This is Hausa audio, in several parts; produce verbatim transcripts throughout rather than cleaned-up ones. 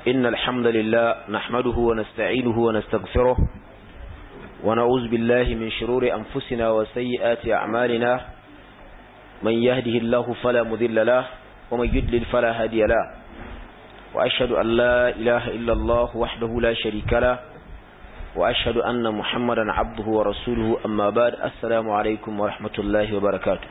إن الحمد لله نحمده ونستعينه ونستغفره ونعوذ بالله من شرور أنفسنا وسيئات أعمالنا من يهده الله فلا مضل له ومن يضلل فلا هادي له وأشهد أن لا إله إلا الله وحده لا شريك له وأشهد أن محمدا عبده ورسوله أما بعد السلام عليكم ورحمة الله وبركاته.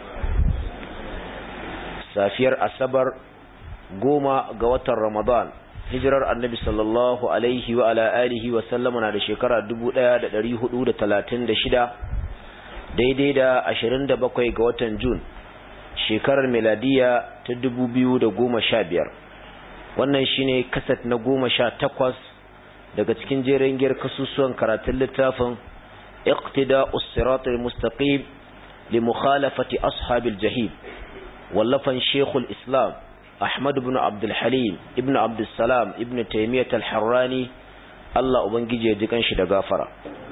safiyar asabar goma ga watan ramadan hijirar annabi sallallahu alaihi wa ala alihi wa sallama na da shekara dubu ɗaya da ɗari hudu da talatin da shida daidai da ashirin da bakwai ga watan jun shekarar miladiya ta dubu biyu da goma sha biyar. Wannan shine kasat na goma sha takwas daga cikin jerin giyar kasusuwan karatun littafin iqtida'us siratal mustaqim li mukhalafati ashabil jahim wallafan shekul islam ahmad ibn abdul halim ibn abdul salam ibn taymiyat al-harrani Allah ubangije ya ji kanshi da gafara.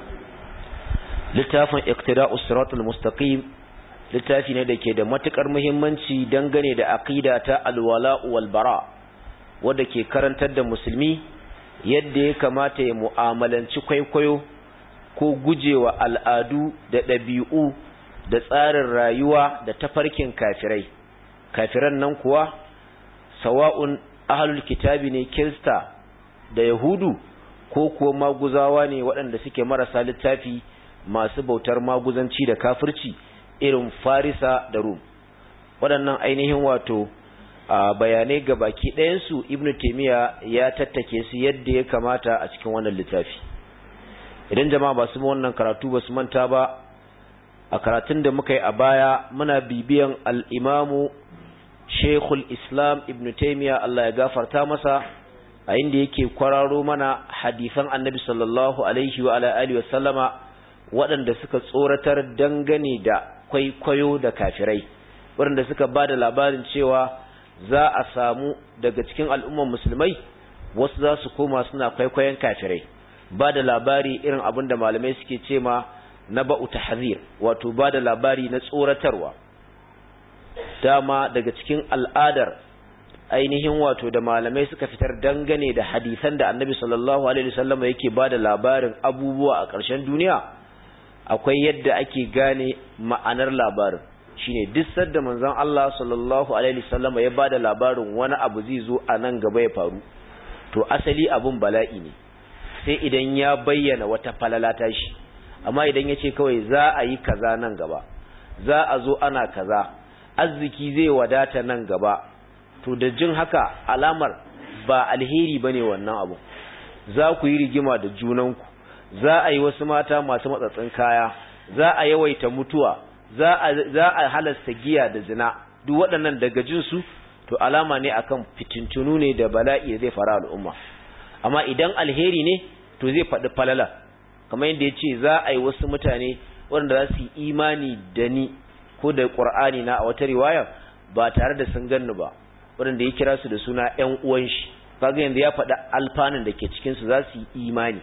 Littafin iqtida'us siratal mustaqim littafi ne da ke da matukar muhimmanci dangane da aqida ta alwala wal bara wanda ke karantar da musulmi yadda ya kamata ya mu'amalanci kwaikwayo ko gujewa al'adu da ɗabi'u da tsarin rayuwa da tafarkin kafirai. Kafiran nan kuwa sawa'un ahlul kitabi ne kirista da yahudu ko kuwa maguzawa ne waɗanda suke marasa littafi masu bautar maguzanci da kafirci irin farisa da rum. Waɗannan ainihin wato a bayanai ga baki ɗayansu ibn taymiya ya tattake su yadda ya kamata a cikin wannan littafi. Idan jama'a ba su wannan karatu ba su manta ba, a karatun da muka yi a baya muna bibiyan al'imamu shekul islam ibn taymiya Allah ya gafarta masa a inda yake kwararo mana hadifan annabi sallallahu alaihi wa alihi wa sallama waɗanda suka tsoratar dangane da kwaikwayo da kafirai, waɗanda suka ba da labarin cewa za a samu daga cikin al'umman musulmai wasu za su koma suna kwaikwayon kafirai, ba da labari irin abin da malamai suke ce ma na ba'u tahzir, wato ba da labari na tsoratarwa. Dama daga cikin al'adar ainihin wato da malamai suka fitar dangane da hadisan da annabi sallallahu alaihi wasallam yake ba da labarin abubuwa a ƙarshen duniya, akwai yadda ake gane ma'anar labarin. Shine duk sadda manzon Allah sallallahu alaihi wasallam ya ba da labarin wani abu zai zo a nan gaba ya faru, to asali abun bala'i ne sai idan ya bayyana wata falala ta shi. Amma idan ya ce kawai za a yi kaza nan gaba, za a zo ana kaza, arziki zai wadata nan gaba, to da jin haka alamar ba alheri bane wannan abu. Za ku yi rigima da junanku, za a yi wasu mata masu matsatsin kaya, za a yawaita mutuwa, za a za a halasta giya da zina. Duk waɗannan daga jin su to alama ne akan fitintunu ne da bala'i zai fara al'umma. Amma idan alheri ne to zai faɗi falala, kamar yadda ya ce za a yi wasu mutane waɗanda za su yi imani da ni ko da Qur'ani na a wata riwaya ba tare da sun ganni ba, waɗanda ya kira su da suna ƴan uwan shi. Kaga yanzu ya faɗa alfanun da ke cikin su za su yi imani.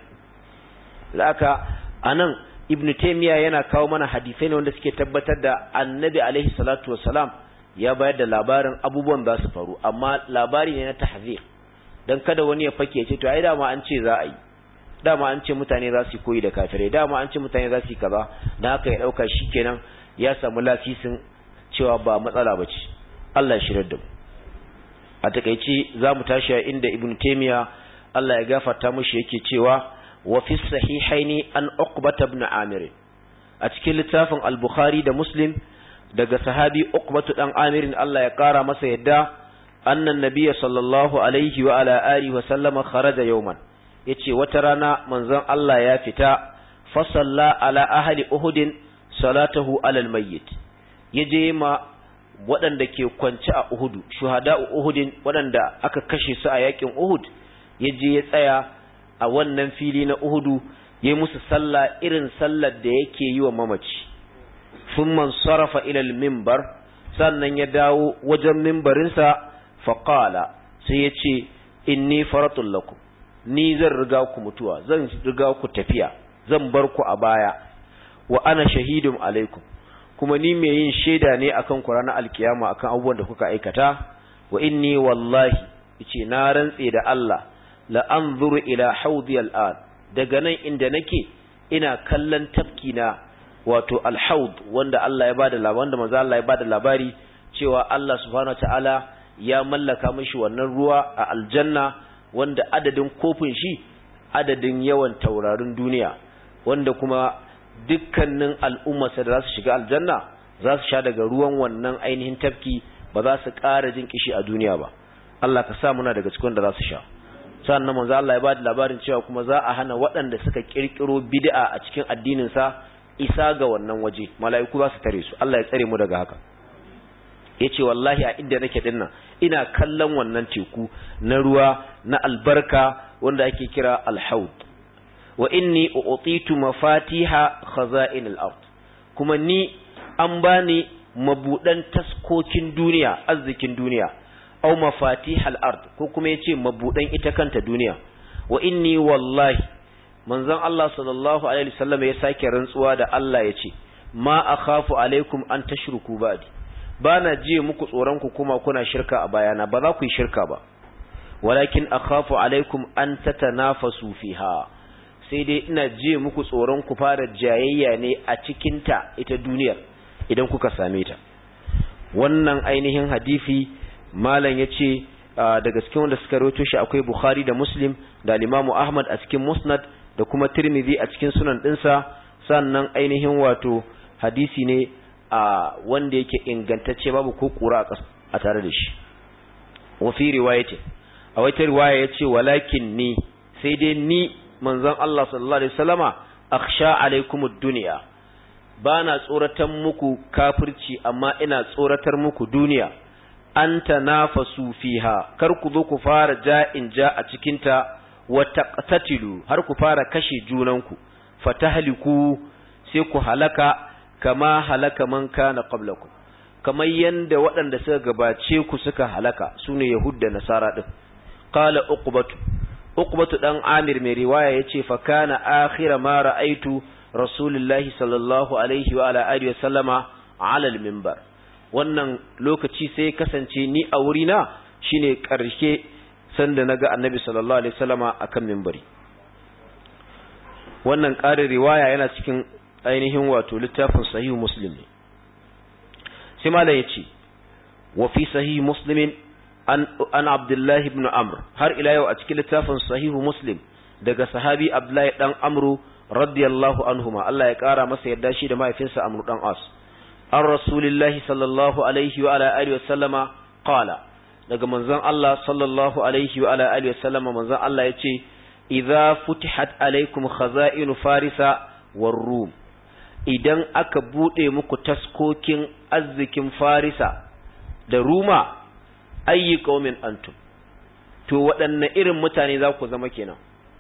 Laka anan Ibn Taymiyyah yana kawo mana hadisai ne wanda suke tabbatar da Annabi alaihi salatu wassalam ya bayar da labarin abubuwan za su faru, amma labari ne na tahzir, dan kada wani ya fake ce to ai dama an ce za a yi, dama an ce mutane za su koyi da kafirai, dama an ce mutane za su yi kaza, dan haka ya dauka shikenan ya samu lafisin cewa ba matsala bace. Allah ya shirar da mu. A takeice zamu tashi a inda Ibn Taymiyyah Allah ya gafarta mushi yake cewa wa fi sahihaini an Uqbah ibn Amir, a cikin littafin al-Bukhari da Muslim daga sahabi Uqbah dan Amir Allah ya kara masa yadda annan nabiyyi sallallahu alaihi wa ala alihi wa sallama kharaja yawman, yace wata rana manzon Allah ya fita fa salla ala ahli uhudin salatahu alal mayyit, yaje ma waɗanda ke kwance a Uhudu, shuhada'u Uhudin waɗanda aka kashe su a yakin Uhud, yaje ya tsaya a wannan fili na Uhudu yayi musu sallah irin sallar da yake yi wa mamaci. Thumma sarafa ila al-minbar, sannan ya dawo wajen minbarinsa fa qala, sai yace inni faratul lakum, ni zan riga ku mutuwa, zan riga ku tafiya, zan bar ku a baya, wa ana shahidun alaikum, kuma ni mai yin shaida ne akan ku ranar alkiyama akan abubuwan da kuka aikata. Wa inni wallahi yace na rantse da Allah la anzuru ila hawdi al-an daga nan inda nake ina kallon tafki na wato al-hawd wanda Allah ya bada labari wanda manzo Allah ya bada labari cewa Allah subhanahu wataala ya mallaka mishi wannan ruwa a aljanna wanda adadin kofin shi adadin yawan taurarin duniya wanda kuma dukkanin al'ummarsa da za su shiga aljanna za su sha daga ruwan wannan ainihin tafki ba za su ƙara jin kishi a duniya ba Allah ka sa muna daga cikin da za su sha sannan manzo Allah ya bada labarin cewa kuma za a hana waɗanda suka kirkiro bid'a a cikin addinin sa isa ga wannan waje mala'iku za su tare su Allah ya tsare mu daga haka yace wallahi a inda nake dinnan ina kallon wannan teku na ruwa na albarka wanda ake kira al-haud wa inni u'titu mafatiha khaza'in al-ard kuma ni an bani mabudan taskokin duniya arzikin duniya aw mafatihal ard ko kuma yace mabudan ita kanta duniya wa inni wallahi manzon Allah sallallahu alaihi wasallam ya sake rantsuwa da Allah yace ma akhafu alaikum an tashruku ba'di bana ji muku tsoron ku kuma kuna shirka a bayana ba za ku yi shirka ba walakin akhafu alaikum an tatanafasu fiha sai dai ina ji muku tsoron ku fara jayayya ne a cikin ta ita duniyar idan kuka same ta wannan ainihin hadisi malam yace daga cikin wanda suka rawaito shi akwai Bukhari da Muslim da Imam Ahmad a cikin Musnad da kuma Tirmidhi a cikin sunan dinsa sannan ainihin wato hadisi ne a wanda yake ingantacce babu ko kura a tare da shi wa fi riwayati a wata riwaya yace walakin ni sai dai ni manzon Allah sallallahu alaihi wasallama akhsha alaikumud dunya bana tsoratan muku kafirci amma ina tsoratar muku duniya an tanafasu fiha kar ku zo ku fara ja'in ja a cikin ta wa taqtatilu har ku fara kashe junanku fatahliku sai ku halaka kama halaka man kana qablakum kamar yanda waɗanda suka gabace ku suka halaka sune yahud da nasara din qala uqbatu uqbatu dan amir mai riwaya yace fa kana akhira ma ra'aitu rasulullahi sallallahu alaihi wa ala alihi wa sallama ala al-minbar wannan lokaci sai kasance ni a wurina shine karshe sanda naga annabi sallallahu alaihi wasallama akan minbari wannan ƙarin riwaya yana cikin ainihin wato littafin sahih muslim ne sai malai yace wa fi sahih muslimin an an abdullah ibn amr har ila yau a cikin littafin sahih muslim daga sahabi abdullah dan amru radiyallahu anhuma Allah ya kara masa yadda shi da mahaifinsa amru dan as an rasulillahi sallallahu alaihi wa ala alihi wa sallama qala daga manzon Allah sallallahu alaihi wa ala alihi wa sallama manzon Allah yace idza futihat alaikum khaza'inu farisa war rum idan aka bude muku taskokin arzikin farisa da ruma ayi qaumin antum to waɗanne irin mutane za ku zama kenan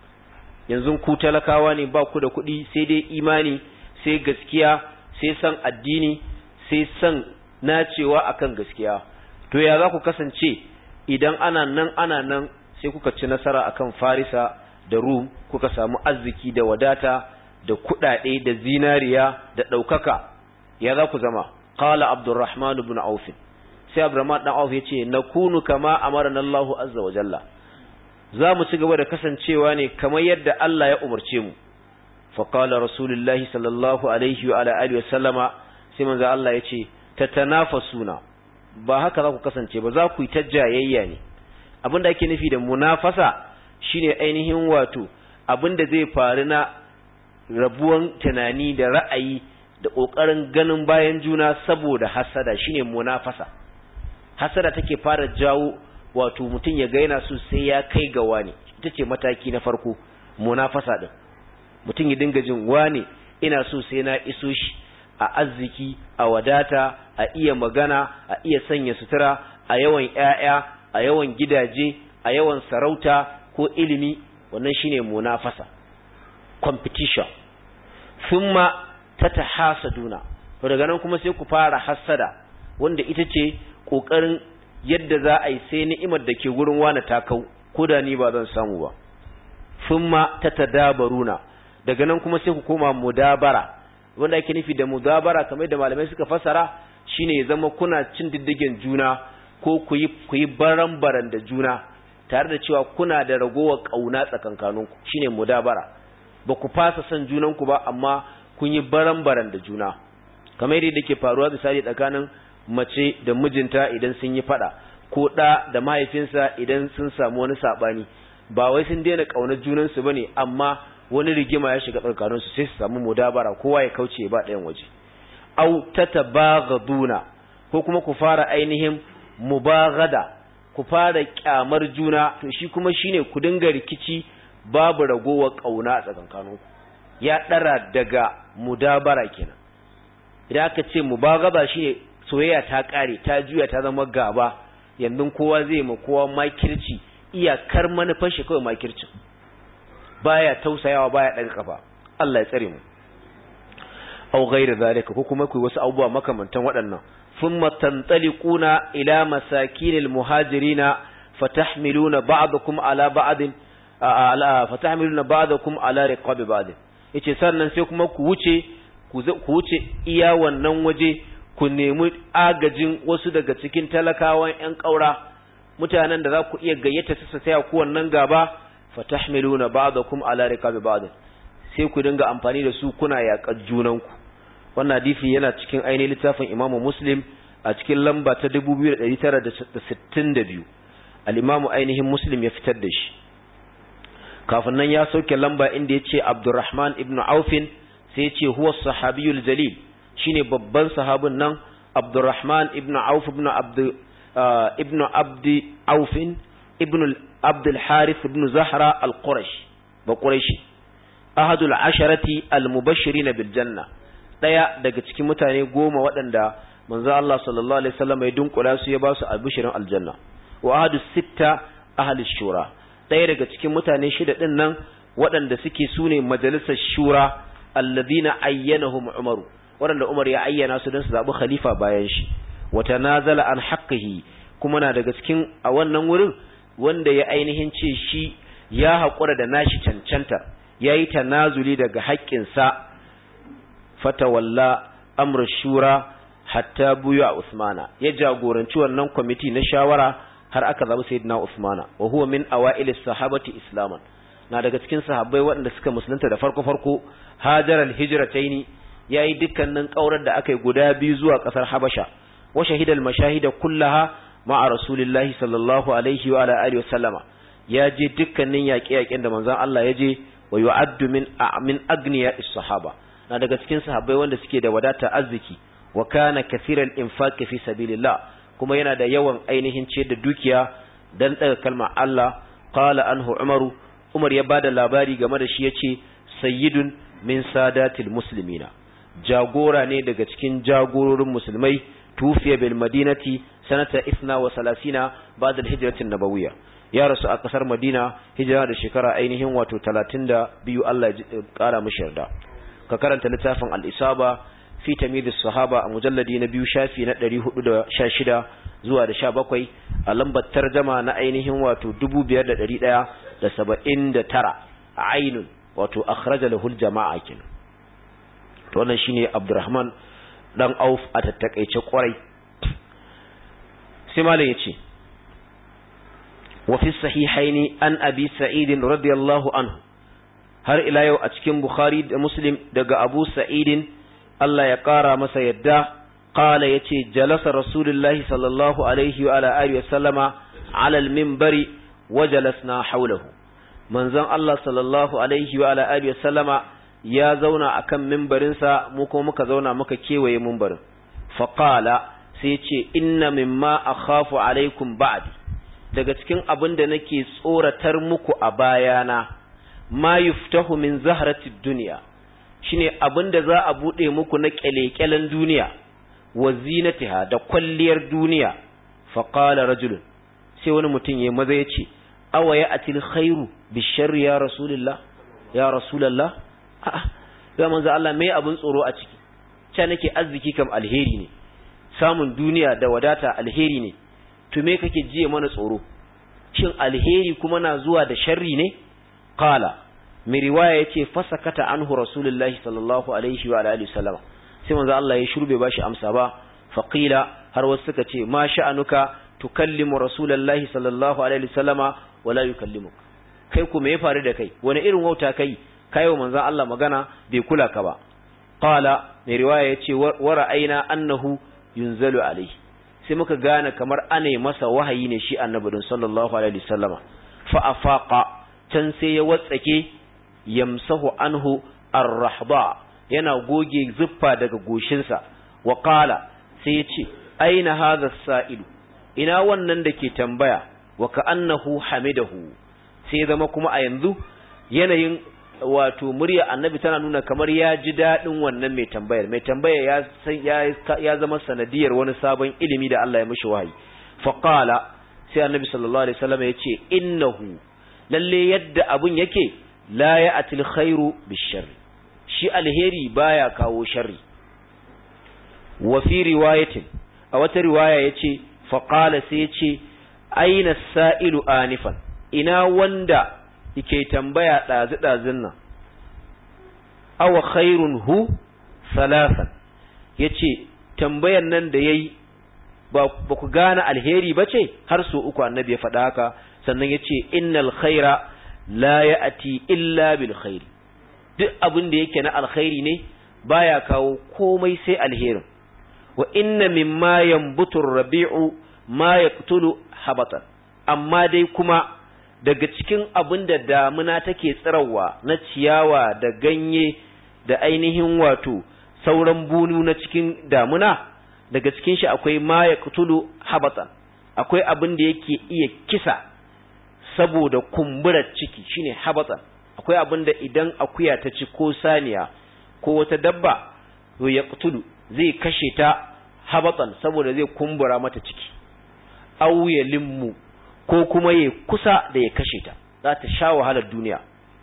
yanzu ku talakawa ne ba ku da kuɗi sai dai imani sai gaskiya sai san addini sai san nacewa akan gaskiya to ya za ku kasance idan ana nan ana nan sai kuka ci nasara akan farisa da rum kuka samu arziki da wadata da kuɗaɗe da zinariya da ɗaukaka ya za ku zama qala abdurrahman ibn auf sai abdurrahman dan auf yace nakunu kama amarna Allahu azza wa jalla za mu ci gaba da kasancewa ne kamar yadda Allah ya umarce mu fa qala rasulullahi sallallahu alaihi wa ala alihi wa sallama sai manzo Allah yace tatanafasuna ba haka za ku kasance ba za ku yi ta jayayya ne abinda ake nufi da munafasa shine ainihin wato abinda zai faru na rabuwan tunani da ra'ayi da kokarin ganin bayan juna saboda hasada shine munafasa hasada take fara jawo wato mutum ya ga yana so sai ya kai ga wani ita ce mataki na farko munafasa din mutum ya dinga jin wani ina so sai na iso shi a arziki a wadata a iya magana a iya sanya sutura a yawan ƴaƴa a yawan gidaje a yawan sarauta ko ilimi wannan shine munafasa competition thumma tatahasaduna to daga nan kuma sai ku fara hasada wanda ita ce kokarin yadda za a yi sai ni'imar da ke gurin wani ta kau ko da ni ba zan samu ba thumma tatadabaruna daga nan kuma sai ku koma mudabara wanda ake nufi da mudabara kamar da malamai suka fasara shine ya zama kuna cin diddigen juna ko ku yi ku yi baran-baran da juna tare da cewa kuna da ragowar kauna tsakankaninku shine mudabara ba ku fasa son junanku ba amma kun yi baran-baran da juna kamar yadda ke faruwa misali tsakanin mace da mijinta idan sun yi fada ko da da mahaifinsa idan sun samu wani sabani ba wai sun daina kaunar junansu bane amma wani rigima ya shiga tsakaninsu sai su samu mudabara kowa ya kauce ba ɗayan waje au tatabaghaduna ko kuma ku fara ainihin mubaghada ku fara kyamar juna to shi kuma shine ku dinga rikici babu ragowar kauna a tsakankaninku ya dara daga mudabara kenan idan aka ce mubaghada shine soyayya ta kare ta juya ta zama gaba yanzu kowa zai ma kowa makirci iyakar manufar shi kawai makircin baya tausayawa baya daga kafa Allah ya tsare mu aw ghayr zalika ko kuma ku wasu abubuwa makamantan waɗannan thumma tantaliquna ila masakinil muhajirina fatahmiluna ba'dakum ala ba'din ala fatahmiluna ba'dakum ala riqabi ba'd yace sannan sai kuma ku wuce ku wuce iya wannan waje ku nemi agajin wasu daga cikin talakawan ƴan ƙaura mutanen da za ku iya gayyata su saya ku wannan gaba fatahmiluna ba'dakum ala riqabi ba'd sai ku dinga amfani da su kuna yaƙar junanku wannan hadisi yana cikin ainihin littafin Imam Muslim a cikin lamba ta dubu biyu da ɗari tara da sittin da biyu al-Imam ainihin Muslim ya fitar da shi kafin nan ya sauke lamba inda yace Abdurrahman ibn Auf sai yace huwa sahabiyul jalil shine babban sahabin nan Abdurrahman ibn Auf ibn Abd ibn Abd Auf ibn Abd al-Harith ibn Zahra al-Qurashi ba Qurashi ahadul asharati al-mubashirin bil janna daya daga cikin mutane goma waɗanda manzo Allah sallallahu alaihi wasallam ya dunkula su ya ba su albishirin aljanna wa ahadus sitta ahli shura daya daga cikin mutane shida din nan waɗanda suke sune majalisar shura alladhina ayyanahum Umar waɗanda Umar ya ayyana su don su zabi khalifa bayan shi wa tanazala an haqqihi kuma na daga cikin a wannan wurin wanda ya ainihin ce shi ya haƙura da nashi cancanta yayi tanazuli daga haƙƙinsa fatawalla amr shura hatta buya Usmana ya jagoranci wannan kwamiti na shawara har aka zabi sayyidina Usmana wa huwa min awailis sahabati islaman na daga cikin sahabbai waɗanda suka musulunta da farko farko hajar al-hijrataini yayi dukkanin kaurar da aka yi guda biyu zuwa kasar Habasha wa shahidal mashahida kullaha ma'a rasulillahi sallallahu alaihi wa ala alihi wa sallama ya je dukkanin yaƙe-yaƙen da manzon Allah ya je wa yu'addu min min agniya as-sahaba na daga cikin sahabbai wanda suke da wadata arziki wa kana kaseeral infaqi fi sabilillah kuma yana da yawan ainihin ce da dukiya dan daga kalmar Allah qala anhu umaru umar ya bada labari game da shi yace sayyidun min sadatil muslimina jagora ne daga cikin jagororin musulmai tufiya bil madinati sanata isna wa salasina ba'da al-hijratin nabawiyya ya rasu a kasar Madina hijira da shekara ainihin wato talatin da biyu Allah ya kara mishi yarda ka karanta littafin al-isaba fi tamyiz sahaba a mujalladi na biyu shafi na ɗari hudu da sha shida zuwa da sha bakwai a lambar tarjuma na ainihin wato dubu biyar da ɗari ɗaya da saba'in da tara a ainun wato akhraja lahu al-jama'a kin to wannan shine Abdurrahman dan Auf a tattakeice kwarai sai malam yace وفي الصحيحين عن أبي سعيد رضي الله عنه har ila yau a cikin Bukhari da Muslim daga Abu Sa'id Allah ya kara masa yadda qala yace jalasa Rasulullahi sallallahu alaihi wa ala alihi wa sallama ala al-minbari wa jalasna hawlahu manzon Allah sallallahu alaihi wa ala alihi wa sallama ya zauna akan minbarin sa mu kuma muka zauna muka kewaye minbarin fa qala sai yace inna mimma akhafu alaikum ba'di daga cikin abin da nake tsoratar muku a bayana ma yuftahu min zahratid dunya shine abin da za a bude muku na kyalekyalen duniya wa zinatiha da kwalliyar duniya fa qala rajul sai wani mutum yayi maza yace awaya atil khairu bisharri ya rasulullah ya rasulullah a'a ya manzo Allah me abin tsoro a ciki ce nake arziki kam alheri ne samun duniya da wadata alheri ne to me kake jiye mana tsoro shin alheri kuma na zuwa da sharri ne qala mai riwaya yace fasakata anhu rasulullahi sallallahu alaihi wa alihi wasallam sai manzo Allah ya shurbe bashi amsa ba faqila har wasu suka ce ma sha'anuka tukallimu rasulullahi sallallahu alaihi wasallama wala yukallimuk kai ku me ya faru da kai wani irin wauta kai kayo manzon Allah magana bai kula ka ba qala mai riwaya yace wa ra'ayna annahu yunzalu alayhi sai muka gane kamar ane masa wahayi ne shi annabi sallallahu alaihi wasallama fa afaqa can sai ya watsake yamsahu anhu ar-rahba yana goge zuffa daga goshinsa wa qala sai ya ce aina hadha as-sa'ilu ina wannan dake tambaya wa ka'annahu hamidahu sai zama kuma a yanzu yanayin wato murya annabi tana nuna kamar ya ji dadin wannan mai tambayar mai tambaya ya ya zama sanadiyar wani sabon ilimi da Allah ya mishi wahayi fa qala sai annabi sallallahu alaihi wasallam ya ce innahu lalle yadda abun yake la ya'til khairu bisharri shi alheri baya kawo sharri wa fi riwayatin a wata riwaya yace fa qala sai yace aina sa'ilu anifan ina wanda yake tambaya dazu dazun nan aw khairun hu salasan yace tambayan nan da yayi ba ba ku gane alheri bace har so uku annabi ya faɗa haka sannan yace innal khaira la ya'ti illa bil khair duk abin da yake na alkhairi ne baya kawo komai sai alherin wa inna mimma yanbutu ar-rabi'u ma yaqtulu habatan amma dai kuma daga cikin abin da damuna take tsirawa na ciyawa da ganye da ainihin wato sauran bunu na cikin damuna daga cikin shi akwai ma yaqtulu habatan akwai abin da yake iya kisa saboda kumburar ciki shine habatan akwai abin da idan akuya ta ci ko saniya ko wata dabba to yaqtulu zai kashe ta habatan saboda zai kumbura mata ciki aw ya limmu ko kuma ya kusa da ya kashe ta za ta sha wahalar duniya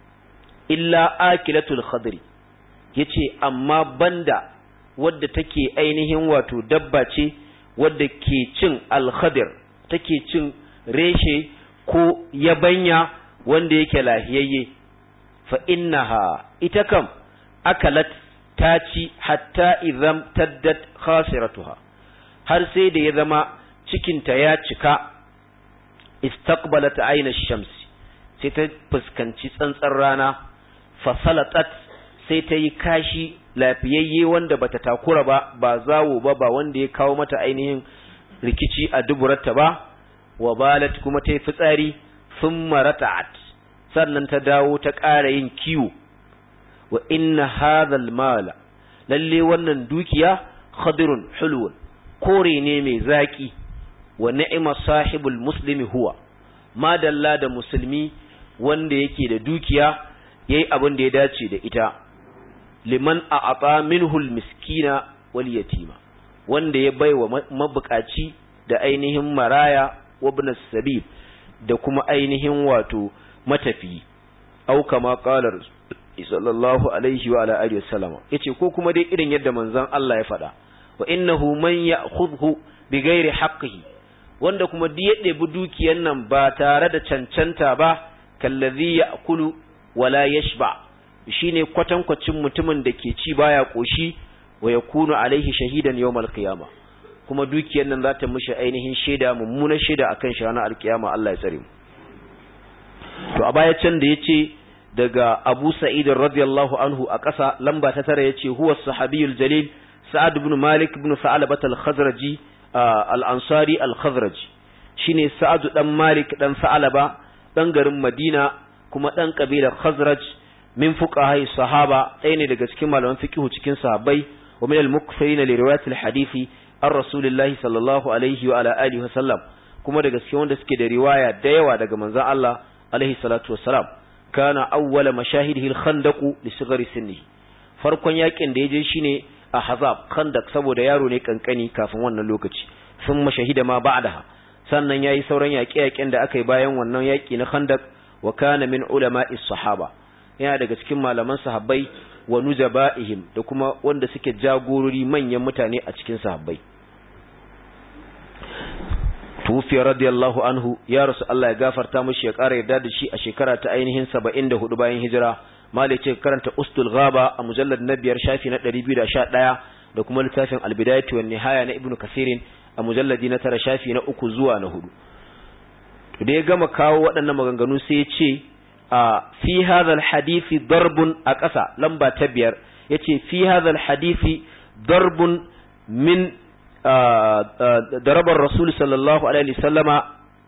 illa akilatul khadri yace amma banda wadda take ainihin wato dabba ce wadda ke cin al-khadir take cin reshe ko yabanya wanda yake lahiyayye fa innaha ita kam akalat ta ci hatta idan taddat khasiratuha har sai da ya zama cikinta ya cika istaqbalat ayna ash-shams sai ta fuskanci tsantsar rana fa salatat sai ta yi kashi lafiyayye wanda bata takura ba ba zawo ba ba wanda ya kawo mata ainihin rikici a duburarta ba wa balat kuma ta yi fitsari thumma rata'at sannan ta dawo ta ƙara yin kiwo wa inna hadha al-mala lalle wannan dukiya khadirun hulwun kore ne mai zaki wa ni'ma sahibul muslimi huwa madalla da musulmi wanda yake da dukiya yayi abin da ya dace da ita liman a'ata minhu al-miskina wal yatima wanda ya baiwa mabukaci da ainihin maraya wa ibn as-sabil da kuma ainihin wato matafi au kama qala sallallahu alaihi wa ala alihi wasallam yace ko kuma dai irin yadda manzon Allah ya faɗa wa innahu man ya'khudhu bighairi haqqihi wanda kuma duk ya ɗebi dukiyar nan ba tare da cancanta ba kallazi ya'kulu wala yashba shine kwatankwacin mutumin da ke ci baya koshi wa yakunu alaihi shahidan yawmal qiyamah kuma dukiyar nan za ta mishi ainihin shaida mummunar shaida akan shi ranar alkiyama Allah ya tsare mu to a baya can da yace daga Abu Sa'id radiyallahu anhu a ƙasa lamba ta tara yace huwa sahabiyul jalil Sa'ad ibn Malik ibn Sa'alabat al-Khazraji al-Ansari al-Khazraji shine Sa'ad dan Malik dan Sa'alaba dan garin Madina kuma dan kabilar Khazraj min fuqaha sahaba ɗaya ne daga cikin malaman fiqh cikin sahabbai wa min al-mukthirin li riwayat al-hadisi an Rasulillahi sallallahu alaihi wa ala alihi wa sallam kuma daga cikin wanda suke da riwaya da yawa daga manzon Allah alaihi salatu wassalam kana awwala mashahidihi al-khandaq li sighari sinni farkon yakin da yaje shine ahzab khandaq saboda yaro ne kankani kafin wannan lokaci sun mashahida ma ba'daha sannan yayi sauran yaƙe-yaƙen da aka yi bayan wannan yaƙi na khandaq wa kana min ulama'is sahaba yana daga cikin malaman sahabbai wa nujaba'ihim da kuma wanda suke jagorori manyan mutane a cikin sahabbai tufiya radiyallahu anhu ya rasu Allah ya gafarta mishi ya ƙara yarda da shi a shekara ta ainihin saba'in da hudu bayan hijira malai ce karanta ustul ghaba a mujallad na biyar shafi na ɗari biyu da sha ɗaya da kuma littafin albidayatu wan nihaya na ibnu kasirin a mujalladi na tara shafi na uku zuwa na hudu da ya gama kawo waɗannan maganganu sai ya ce a fi hadha hadisi darbun a ƙasa lamba ta biyar yace fi hadha hadisi darbun min darabar rasul sallallahu alaihi wasallama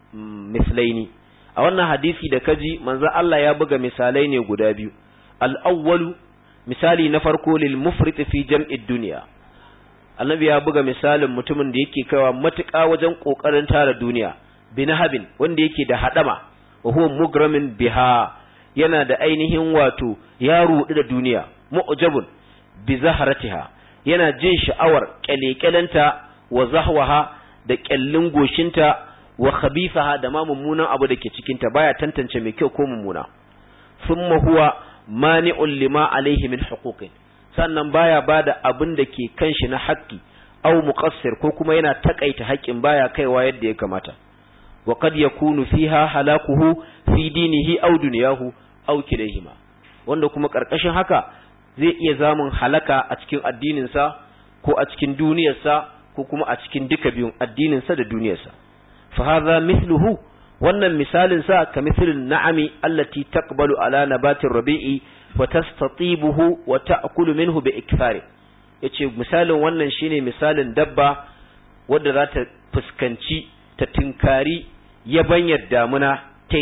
mislaini. A wannan hadisi da kaji manzo Allah ya buga misalai ne guda biyu. Al-awwalu misali na farko lil mufrit fi jam'id dunya. Annabi ya buga misalin mutumin da yake kaiwa matuƙa wajen kokarin tara duniya, binahabin wanda yake da hadama, wa huwa mugramin biha, yana da ainihin wato ya rudu da duniya, mu'jabun bi zaharatiha, yana jin sha'awar kyalekyalanta wa zahwaha da kyallin goshinta wa khabifaha da ma mummunan abu da ke cikinta, baya tantance mai kyau ko mummuna. Thumma huwa mani'un lima alaihi min huquqin, sannan baya bada abin da ke kanshi na haƙƙi, aw muqassir ko kuma yana takaita haƙƙin baya kaiwa yadda ya kamata. Wa qad yakunu fiha halakuhu fi dinihi aw dunyahu aw kilayhima, wanda kuma karkashin haka zai iya zamun halaka a cikin addininsa ko a cikin duniyarsa ko kuma a cikin duka biyun addininsa da duniyarsa. Fa hadha mithluhu, wannan misalin sa ka mithlin na'ami allati taqbalu ala nabatir rabi'i wa tastatibuhu wa ta'kulu minhu bi ikfari. Yace misalin wannan shine misalin dabba wadda za ta fuskanci ta tinkari yabanyar damuna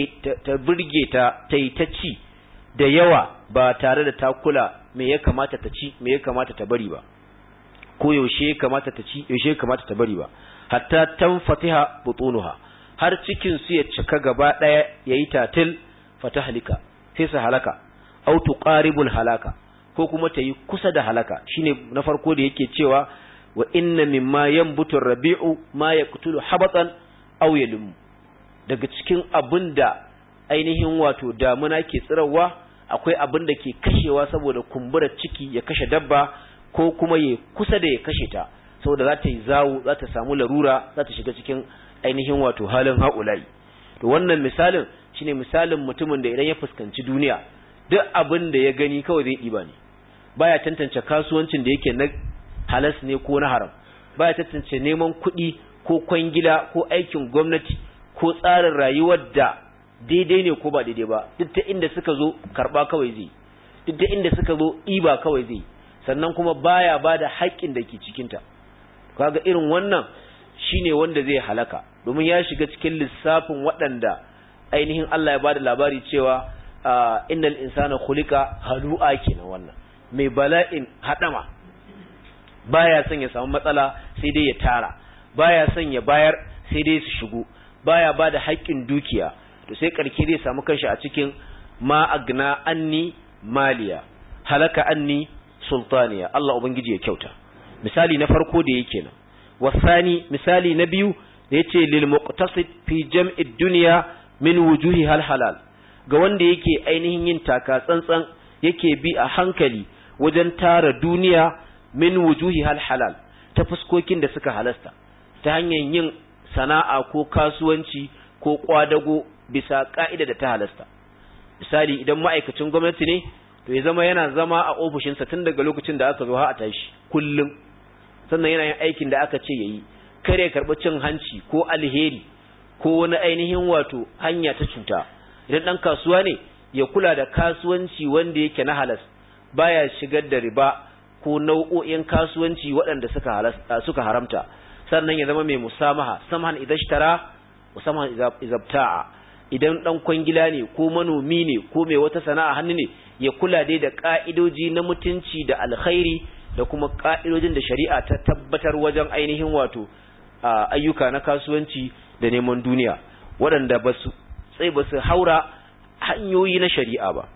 ta burge ta ta yi ta ci da yawa ba tare da ta kula me ya kamata ta ci me ya kamata ta bari ba, ko yaushe ya kamata ta ci yaushe ya kamata ta bari ba, hatta tanfatiha butunuha, har cikin su ya cika gaba daya yayi tatil fatahlika, sai su halaka, au tuqaribul halaka, ko kuma ta yi kusa da halaka. Shine na farko da yake cewa wa inna mimma yanbutu rabi'u ma yaqtulu habatan aw yalum, daga cikin abinda ainihin wato damuna ke tsirawa akwai abin da ke kashewa saboda kumburar ciki ya kashe dabba, ko kuma ya kusa da ya kashe ta saboda za ta yi zawo, za ta samu larura, za ta shiga cikin ainihin wato halin haula'i. To wannan misalin shine misalin mutumin da idan ya fuskanci duniya duk abin da ya gani kawai zai diba ne, baya tantance kasuwancin da yake na halas ne ko na haram, baya tantance neman kuɗi ko kwangila ko aikin gwamnati ko tsarin rayuwar da daidai ne ko ba daidai ba, duk ta inda suka zo karba kawai zai, duk ta inda suka zo iba kawai zai, sannan kuma baya bada haƙƙin da ke cikinta. Kaga irin wannan shine wanda zai halaka, domin ya shiga cikin lissafin waɗanda ainihin Allah ya bada labari cewa innal insana khuliqa halu'a, kenan wannan mai bala'in hadama, baya son ya samu matsala sai dai ya tara, baya son ya bayar sai dai su shigo, baya bada haƙƙin dukiya, to sai karki zai samu kanshi a cikin ma agna anni maliya halaka anni sultaniya. Allah ubangiji ya kyauta. Misali na farko da yake nan. Wasani, misali na biyu da yace lil muqtasid fi jam'i dunya min wujuhi hal halal, ga wanda yake ainihin yin taka tsantsan yake bi a hankali wajen tara duniya min wujuhi hal halal, ta fuskokin da suka halasta, ta hanyar yin sana'a ko kasuwanci ko kwadago bisa ka'ida da ta halasta. Misali idan ma'aikacin gwamnati ne to ya zama yana zama a ofishinsa tun daga lokacin da aka zo har a tashi kullum, sannan yana yin aikin da aka ce yayi, kare ya karɓi cin hanci ko alheri ko wani ainihin wato hanya ta cuta. Idan ɗan kasuwa ne ya kula da kasuwanci wanda yake na halas, baya shigar da riba ko nau'o'in kasuwanci waɗanda suka halasta suka haramta, sannan ya zama mai musamaha, samhan idashtara wa samhan izabta'a. Idan ɗan kwangila ne ko manomi ne ko mai wata sana'a hannu ne, ya kula dai da ka'idoji na mutunci da alkhairi da kuma ka'idojin da shari'a ta tabbatar wajen ainihin wato ayyuka na kasuwanci da neman duniya, waɗanda ba su sai ba su haura hanyoyi na shari'a ba.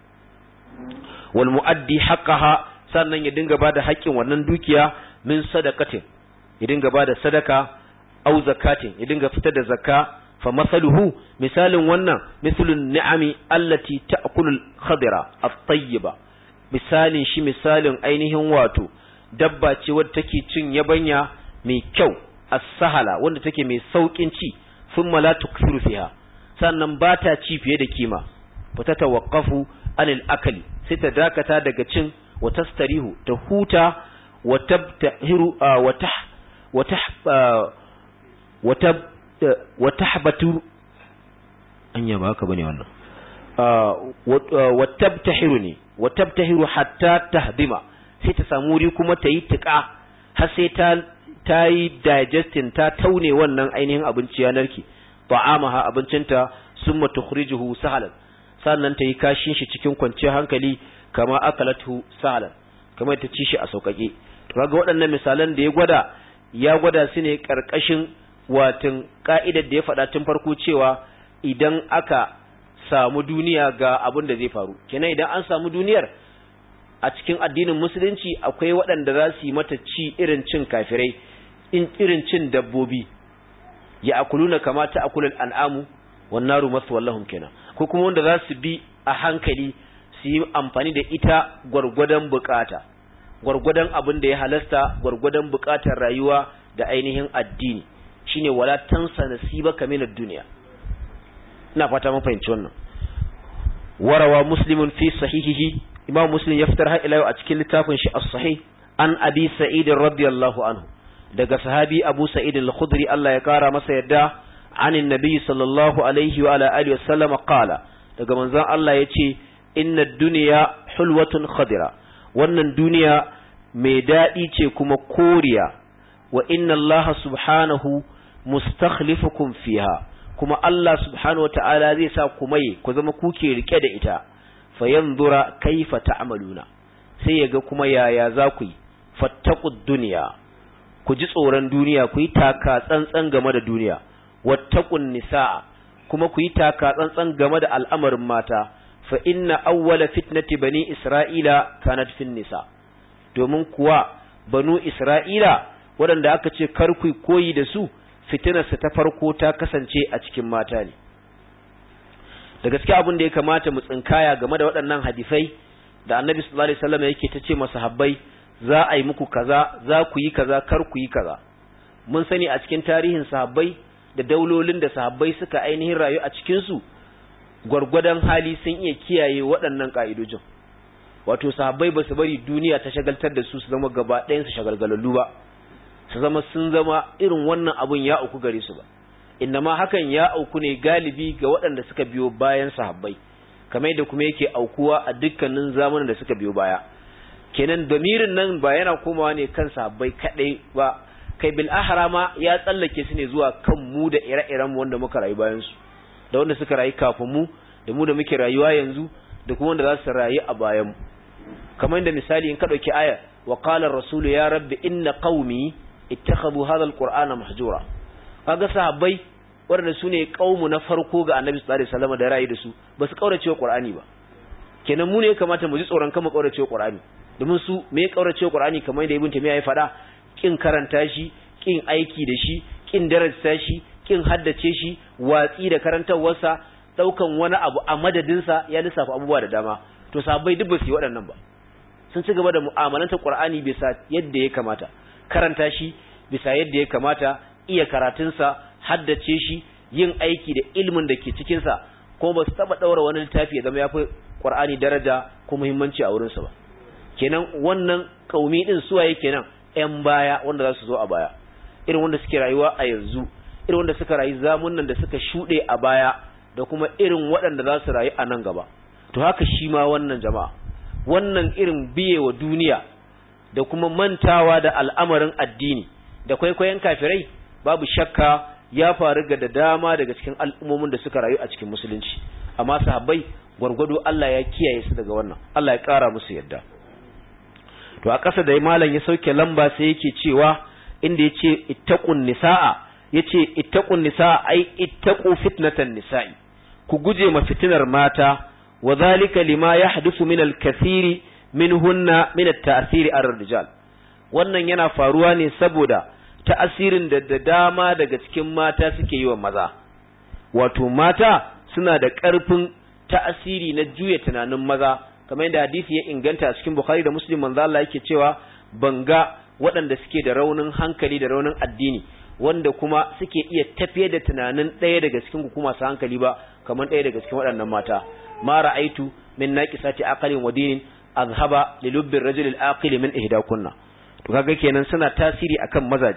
Wal mu'addi haqqaha, sannan ya dinga bada haƙƙin wannan dukiya min sadaqatin, ya dinga bada sadaka, au zakatin, ya dinga fitar da zakka. Fa masaluhu, misalin wannan mislun ni'ami allati ta'kulul khadira at-tayyiba, misalin shi misalin ainihin wato dabba ce wadda take cin yabanya mai kyau, as-sahala, wanda take mai saukin ci, thumma la tukthiru fiha, sannan ba ta ci fiye da kima, fa ta tawaqqafu anil akli, sai ta dakata daga cin, wa tastarihu, ta huta, wa tabtahiru wa tah wa tah wa tab wa tahbatu anya ba haka bane wannan wa tabtahiru ne wa tabtahiru hatta tahdima sai ta samu wuri kuma ta yi tuka har sai ta ta yi digesting ta taune wannan ainihin abinci ya narke ta'amaha abincinta summa tukhrijuhu sahalan sannan ta yi kashin shi cikin kwanciyar hankali kama akalatu sahalan kamar ta ci shi a sauƙaƙe to kaga waɗannan misalan da ya gwada ya gwada su ne ƙarƙashin watan ka'idar da ya faɗa tun farko cewa idan aka samu duniya ga abin da zai faru kenan idan an samu duniyar a cikin addinin musulunci akwai waɗanda za su yi mata ci irin cin kafirai in irin cin dabbobi ya akuluna kama ta akulul an'amu wan naru maswallahum kenan ko kuma wanda za su bi a hankali su yi amfani da ita gwargwadon bukata gwargwadon abin da ya halasta gwargwadon bukatar rayuwa da ainihin addini shine wala tansa nasibaka min ad-dunya ina fata mun fahimci wannan warawa muslimun fi sahihihi imam muslim ya fitar har ila yau a cikin littafin shi as-sahih an abi sa'id radiyallahu anhu daga sahabi abu sa'id al-khudri Allah ya kara masa yadda anin nabi sallallahu alaihi wa ala alihi wasallam qala daga manzon Allah yace inna ad-dunya hulwatun khadira wannan duniya mai dadi ce kuma koriya wa inna Allah subhanahu mustakhlifukum fiha kuma Allah subhanahu wata'ala zai sa ku mai ku zama kuke rike da ita fa yanzura kaifa ta'maluna sai yaga kuma yaya za ku yi fattaqud dunya ku ji tsoron duniya ku yi taka tsantsan game da duniya wattaqun nisaa kuma ku yi taka tsantsan game da al'amarin mata fa inna awwala fitnati bani isra'ila kanat fin nisa domin kuwa banu isra'ila waɗanda aka ce kar ku koyi da su fitinarsa ta farko ta kasance a cikin mata ne da gaskiya abin da ya kamata mu tsinkaya game da waɗannan hadisai da annabi sallallahu alaihi wasallam yake ta ce masahabbai za a yi muku kaza za ku yi kaza kar ku yi kaza mun sani a cikin tarihin sahabbai da daulolin da sahabbai suka ainihin rayu a cikin su gwargwadon hali sun iya kiyaye waɗannan ka'idojin wato sahabbai ba su bari duniya ta shagaltar da su su zama gaba ɗayan su shagalgalallu ba su zama sun zama irin wannan abun ya auku gare su ba innama hakan ya auku ne galibi ga waɗanda suka biyo bayan sahabbai kamar yadda kuma yake aukuwa a dukkanin zamanin da suka biyo baya kenan damirin nan ba yana komawa ne kan sahabbai kadai ba kai bil ahrama ya tsallake su ne zuwa kan mu da ire-iren wanda muka rayu bayan su da wanda suka rayu kafin mu da mu da muke rayuwa yanzu da kuma wanda za su rayu a bayan mu kamar yadda misali in ka dauki aya wa qala ar-rasul ya rabbi inna qaumi ittakhadhu hadha al-qur'ana mahjura kaga sahabbai wanda sune kaumu na farko ga annabi sallallahu alaihi wasallam da rayu da su ba su kaurace qur'ani ba kenan mu ne ya kamata mu ji tsoron kan mu kaurace qur'ani domin su me kaurace qur'ani kamar da ibn tamiya ya faɗa kin karanta shi kin aiki da shi kin darasa shi kin haddace shi watsi da karantawarsa daukan wani abu a madadin sa ya lissafa abubuwa da dama to sahabbai duk ba su yi waɗannan ba sun ci gaba da mu'amalanta qur'ani bisa yadda ya kamata karanta shi bisa yadda ya kamata iya karatunsa haddace shi yin aiki da ilmin da ke cikinsa kuma ba su taɓa ɗaura wani littafi ya zama ya fi ƙwar'ani daraja ko muhimmanci a wurinsa ba kenan wannan ƙaumi ɗin suwaye kenan ‘yan baya wanda za su zo a baya irin wanda suke rayuwa a yanzu irin wanda suka rayu zamunan da suka shuɗe a baya da kuma irin waɗanda za su rayu a nan gaba to haka shi ma wannan jama'a wannan irin biye wa duniya da kuma mantawa da al'amarin addini da kwaikwayon kafirai babu shakka ya faru ga da dama daga cikin al'ummomin da suka rayu a cikin musulunci amma sahabbai gwargwado Allah ya kiyaye su daga wannan Allah ya kara musu yadda to a ƙasa da malam ya sauke lamba sai yake cewa inda yace ittaqun nisaa yace ittaqun nisaa ai ittaqu fitnatan nisa'i ku guje ma fitinar mata wa zalika lima yahduthu min al-kathiri minhunna min at-ta'thiri ar-rijal wannan yana faruwa ne saboda ta'asirin da da dama daga cikin mata suke yi wa maza wato mata suna da ƙarfin ta'asiri na juya tunanin maza kamar yadda hadisi ya inganta a cikin Bukhari da Muslim manzo Allah yake cewa banga waɗanda suke da raunin hankali da raunin addini wanda kuma suke iya tafiye da tunanin ɗaya daga cikin ku kuma su hankali ba kamar ɗaya daga cikin waɗannan mata ma ra'aitu min naqisati aqlin wa dinin azhaba li lubbi ar-rajul al-aqil min ihdakunna to kaga kenan suna tasiri akan mazaje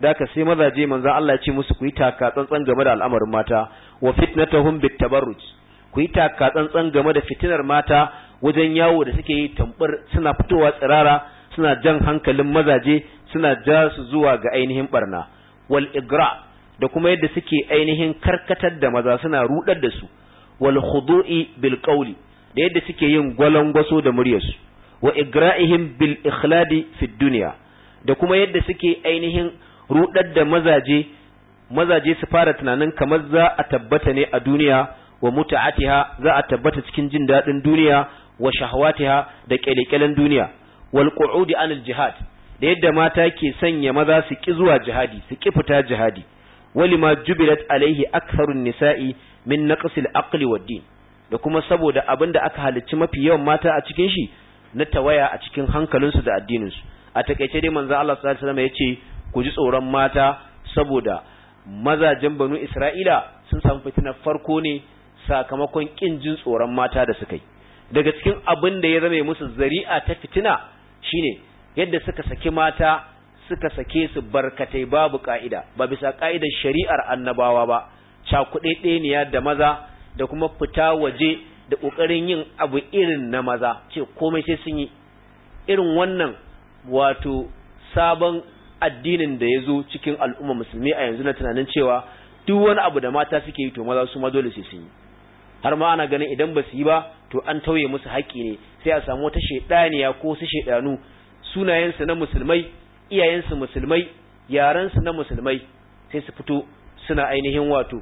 da ka sai mazaje manzo Allah ya ce musu ku yi taka tsantsan game da al'amarin mata wa fitnatuhum bitabarruj ku yi taka tsantsan game da fitinar mata wajen yawo da suke yi tambur suna fitowa tsirara suna jan hankalin mazaje suna ja su zuwa ga ainihin barna wal igra da kuma yadda suke ainihin karkatar da maza suna rudar da su wal khudu'i bil qawli da yadda suke yin gwalangwaso da muryarsu wa igra'ihim bil ikhladi fi dunya da kuma yadda suke ainihin rudar da mazaje mazaje su fara tunanin kamar za a tabbata ne a duniya wa muta'atiha za a tabbata cikin jin dadin duniya wa shahawatiha da kelekelen duniya wal qu'udi anil jihad da yadda mata ke sanya maza su ki zuwa jihadi su ki fita jihadi walima jubilat alaihi aktharun nisa'i min naqsil aqli wad din da kuma saboda abinda aka halicci mafi yawan mata a cikin shi na tawaya a cikin hankalinsu da addininsu a takeice dai manzo Allah sallallahu alaihi wasallam yace ku ji tsoron mata saboda mazajen banu Isra'ila sun samu fitinar farko ne sakamakon kin jin tsoron mata da suka yi daga cikin abin da ya zame musu zari'a ta fitina shine yadda suka saki mata suka sake su barkatai babu ka'ida ba bisa ka'idar shari'ar annabawa ba cakuɗeɗeniya da maza da kuma fita waje da ƙoƙarin yin abu irin na maza ce komai sai sun yi irin wannan wato sabon addinin da ya zo cikin al'umma musulmi a yanzu na tunanin cewa duk wani abu da mata suke yi to maza su ma dole sai sun yi har ma ana ganin idan ba su yi ba to an tauye musu haƙƙi ne sai a samu wata shaidaniya ko su shaidanu sunayensu na musulmai iyayensu musulmai yaransu na musulmai sai su fito suna ainihin wato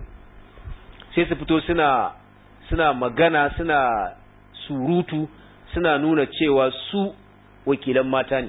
sai su fito suna suna magana suna surutu suna nuna cewa su wakilan mata ne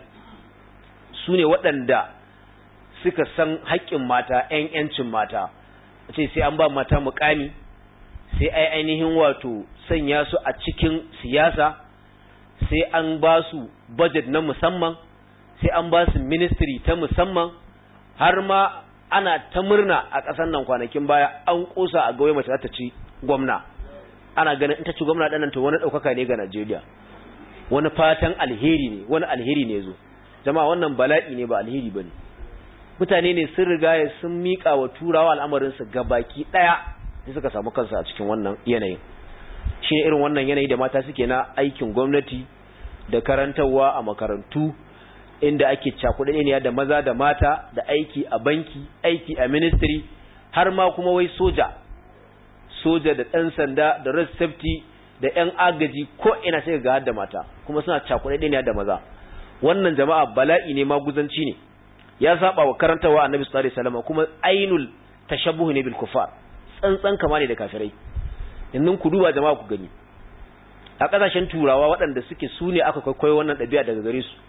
su ne waɗanda suka san haƙƙin mata ƴan ƴancin mata ce sai an ba mata muƙami sai ai ainihin wato sanya su a cikin siyasa sai an ba su budget na musamman sai an ba su ministry ta musamman har ma ana ta murna a ƙasar nan kwanakin baya an ƙosa a gawai mace za ta ci gwamna ana ganin in ta ci gwamna ɗanan to wani ɗaukaka ne ga Najeriya wani fatan alheri ne wani alheri ne zo jama'a wannan bala'i ne ba alheri ba ne mutane ne sun riga sun miƙa wa turawa al'amarinsu gabaki ɗaya sai suka samu kansu a cikin wannan yanayin shi ne irin wannan yanayi da mata suke na aikin gwamnati da karantarwa a makarantu inda ake cakuɗaɗɗeniya da maza da mata da aiki a banki aiki a ministry har ma kuma wai soja soja da ɗan sanda da road safety da ƴan agaji ko ina sai ga da mata kuma suna cakuɗaɗɗeniya da maza wannan jama'a bala'i ne maguzanci ne ya saba wa karantawa annabi sallallahu alaihi wasallam kuma ainul tashabbuh ne bil kufar tsantsan kama ne da kafirai yanzu ku duba jama'a ku gani a kasashen turawa waɗanda suke su ne aka kwaikwayo wannan ɗabi'a daga gare su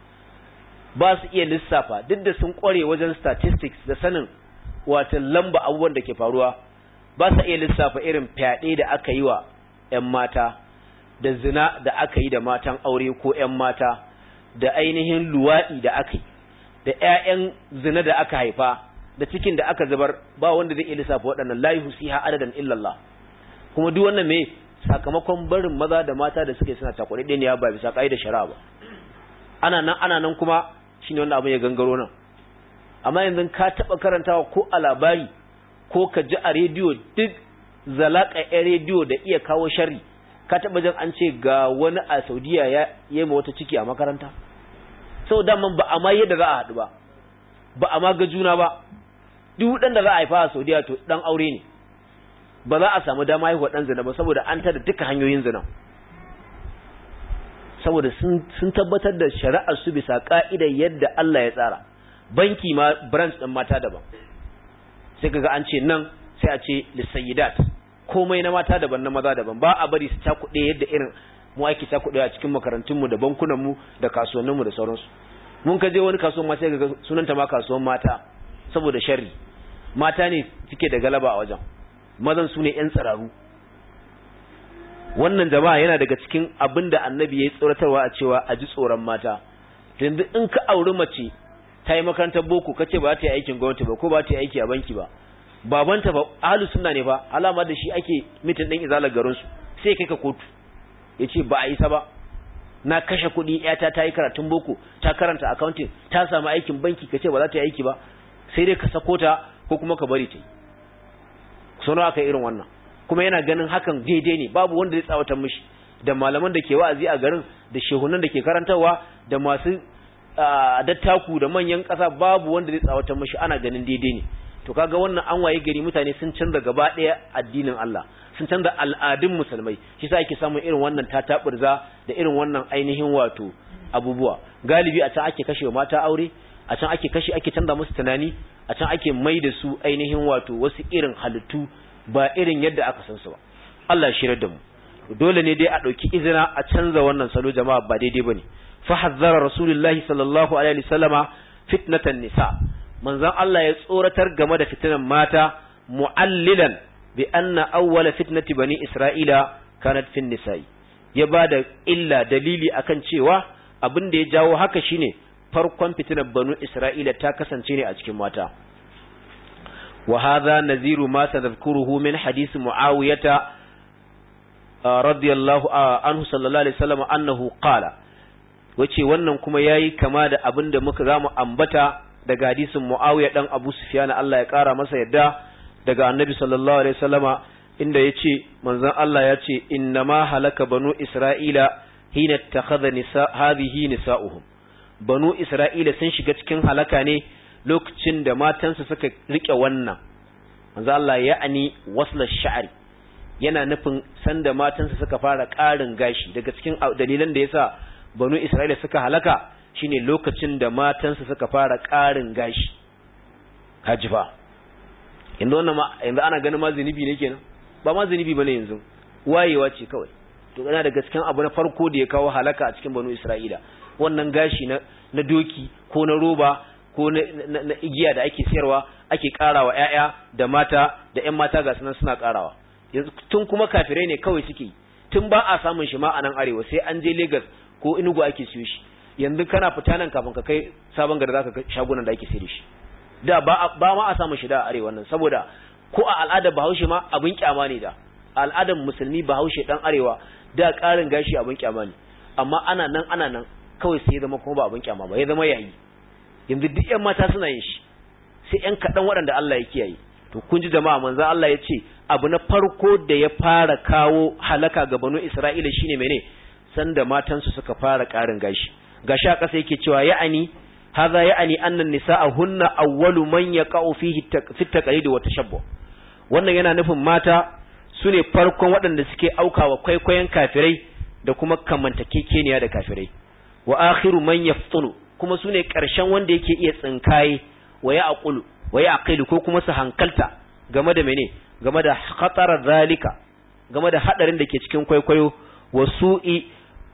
ba su iya lissafa duk da sun ƙware wajen statistics da sanin wata lamba abubuwan da ke faruwa ba su iya lissafa irin fyaɗe da aka yi wa ƴan mata da zina da aka yi da matan aure ko ƴan mata da ainihin luwaɗi da aka yi da ƴaƴan zina da aka haifa da cikin da aka zubar ba wanda zai iya lissafa waɗannan la yusiha adadan illallah kuma duk wannan me sakamakon barin maza da mata da suke suna takure ɗaya ne ba bisa ƙa'idar shari'a ba ana nan ana nan kuma shine wannan abin ya gangaro nan amma yanzu ka taɓa karantawa ko a labari ko ka ji a rediyo duk zalaka ƴan rediyo da iya kawo sharri ka taɓa jin an ce ga wani a Saudiya ya yi ma wata ciki a makaranta sau daman ba a ma yadda za a haɗu ba ba a ma ga juna ba duk ɗan da za a haifa a Saudiya to ɗan aure ne ba za a samu dama haihuwa ɗan zina ba saboda an tada duka hanyoyin zina saboda sun tabbatar da shari'ar su bisa ka'idar yadda Allah ya tsara banki ma branch ɗin mata daban sai kaga an ce nan sai a ce lisayyidat komai na mata daban na maza daban ba a bari su cakuɗe yadda irin mu ake cakuɗe a cikin makarantunmu da bankunanmu da kasuwanninmu da sauransu mun ka je wani kasuwan ma sai ga sunanta ma kasuwan mata saboda sharri mata ne suke da galaba a wajen mazan su ne ƴan tsararu wannan jama'a yana daga cikin abin da annabi ya yi tsoratarwa a cewa a ji tsoron mata yanzu in ka auri mace ta yi makarantar boko kace ba ta yi aikin gwamnati ba ko ba ta yi aiki a banki ba babanta ba ahlus sunna ne fa alama da shi ake mitin din izalar garin su sai kai ka kotu yace ba a isa ba na kashe kuɗi ƴata ta yi karatun boko ta karanta accounting ta samu aikin banki kace ba za ta yi aiki ba sai dai ka sako ta ko kuma ka bari ta yi sono aka irin wannan kuma yana ganin hakan daidai ne babu wanda zai tsawatar mishi da malaman da ke wa'azi a garin da shehunan da ke karantarwa da masu dattaku da manyan ƙasa babu wanda zai tsawatar mishi ana ganin daidai ne to kaga wannan an waye gari mutane sun canza gaba ɗaya addinin Allah sun canza al'adun musulmai shi yasa ake samun irin wannan tataburza da irin wannan ainihin wato abubuwa galibi a can ake kashe mata aure a can ake kashe ake canza musu tunani a can ake mai da su ainihin wato wasu irin halittu ba irin yadda aka san su ba Allah ya shirar da mu dole ne dai a dauki izina a canza wannan salo jama'a ba daidai bane fa hazzara rasulullahi sallallahu alaihi wasallama fitnatan nisa manzon Allah ya tsoratar game da fitinan mata mu'allilan bi anna awwala fitnati bani isra'ila kanat fin nisa'i ya bada illa dalili akan cewa abin da ya jawo haka shine farkon fitinar banu isra'ila ta kasance ne a cikin mata wa hadha naziru ma tadhkuruhu min hadith muawiyata radiyallahu anhu sallallahu alaihi wasallam annahu qala wace wannan kuma yayi kama da abin da muka zamu ambata daga hadisin muawiya dan abu sufyan Allah ya kara masa yadda daga annabi sallallahu alaihi wasallama inda yace manzon Allah yace innama halaka banu isra'ila hina takhadha nisa hadhihi nisa'uhum banu isra'ila sun shiga cikin halaka ne lokacin da matansu suka rike wannan manzon Allah ya'ani wasla sha'ri yana nufin sanda matansu suka fara ƙarin gashi daga cikin dalilan da yasa banu isra'ila suka halaka shine lokacin da matansu suka fara ƙarin gashi hajifa yanzu wannan ma yanzu ana ganin ma zinubi ne kenan ba ma zinubi bane yanzu wayewa ce kawai to kana da gaskiyan abu na farko da ya kawo halaka a cikin banu isra'ila wannan gashi na na doki ko na roba ko na, na, na igiya da ake sayarwa ake karawa ƴaƴa da mata da ƴan mata ga sunan suna karawa yanzu tun kuma kafirai ne kawai suke tun ba a samun shi ma a nan arewa sai an je Lagos ko Enugu ake siyo shi yanzu kana fita nan kafin ka kai sabon gari zaka ga shagunan da ake sayar da shi da ba ba ma a samu shi da arewa nan saboda ko a al'adar Bahaushe ma abin kyama ne da al'adar musulmi Bahaushe dan arewa da karin gashi abin kyama ne amma ana nan ana nan kawai sai ya zama kuma ba abin kyama ba ya zama yayi yanzu duk ƴan mata suna yin shi sai ƴan kadan waɗanda Allah ya kiyaye to kun ji jama'a manzo Allah ya ce abu na farko da ya fara kawo halaka ga banu Isra'ila shine mene sanda matansu suka fara karin gashi gashi a ƙasa yake cewa ya'ani hadha ya'ani anna nisaa hunna awwalu man yaqa'u fihi fi taqlid wa tashabbuh wannan yana nufin mata sune farkon waɗanda suke aukawa kwaikwayon kafirai da kuma kamantakekeniya da kafirai wa akhiru man yaftulu kuma sune ƙarshen wanda yake iya tsinkaye wa ya'qulu wa ya'qilu ko kuma su hankalta game da mene game da khatar zalika game da hadarin da ke cikin kwaikwayo wa su'i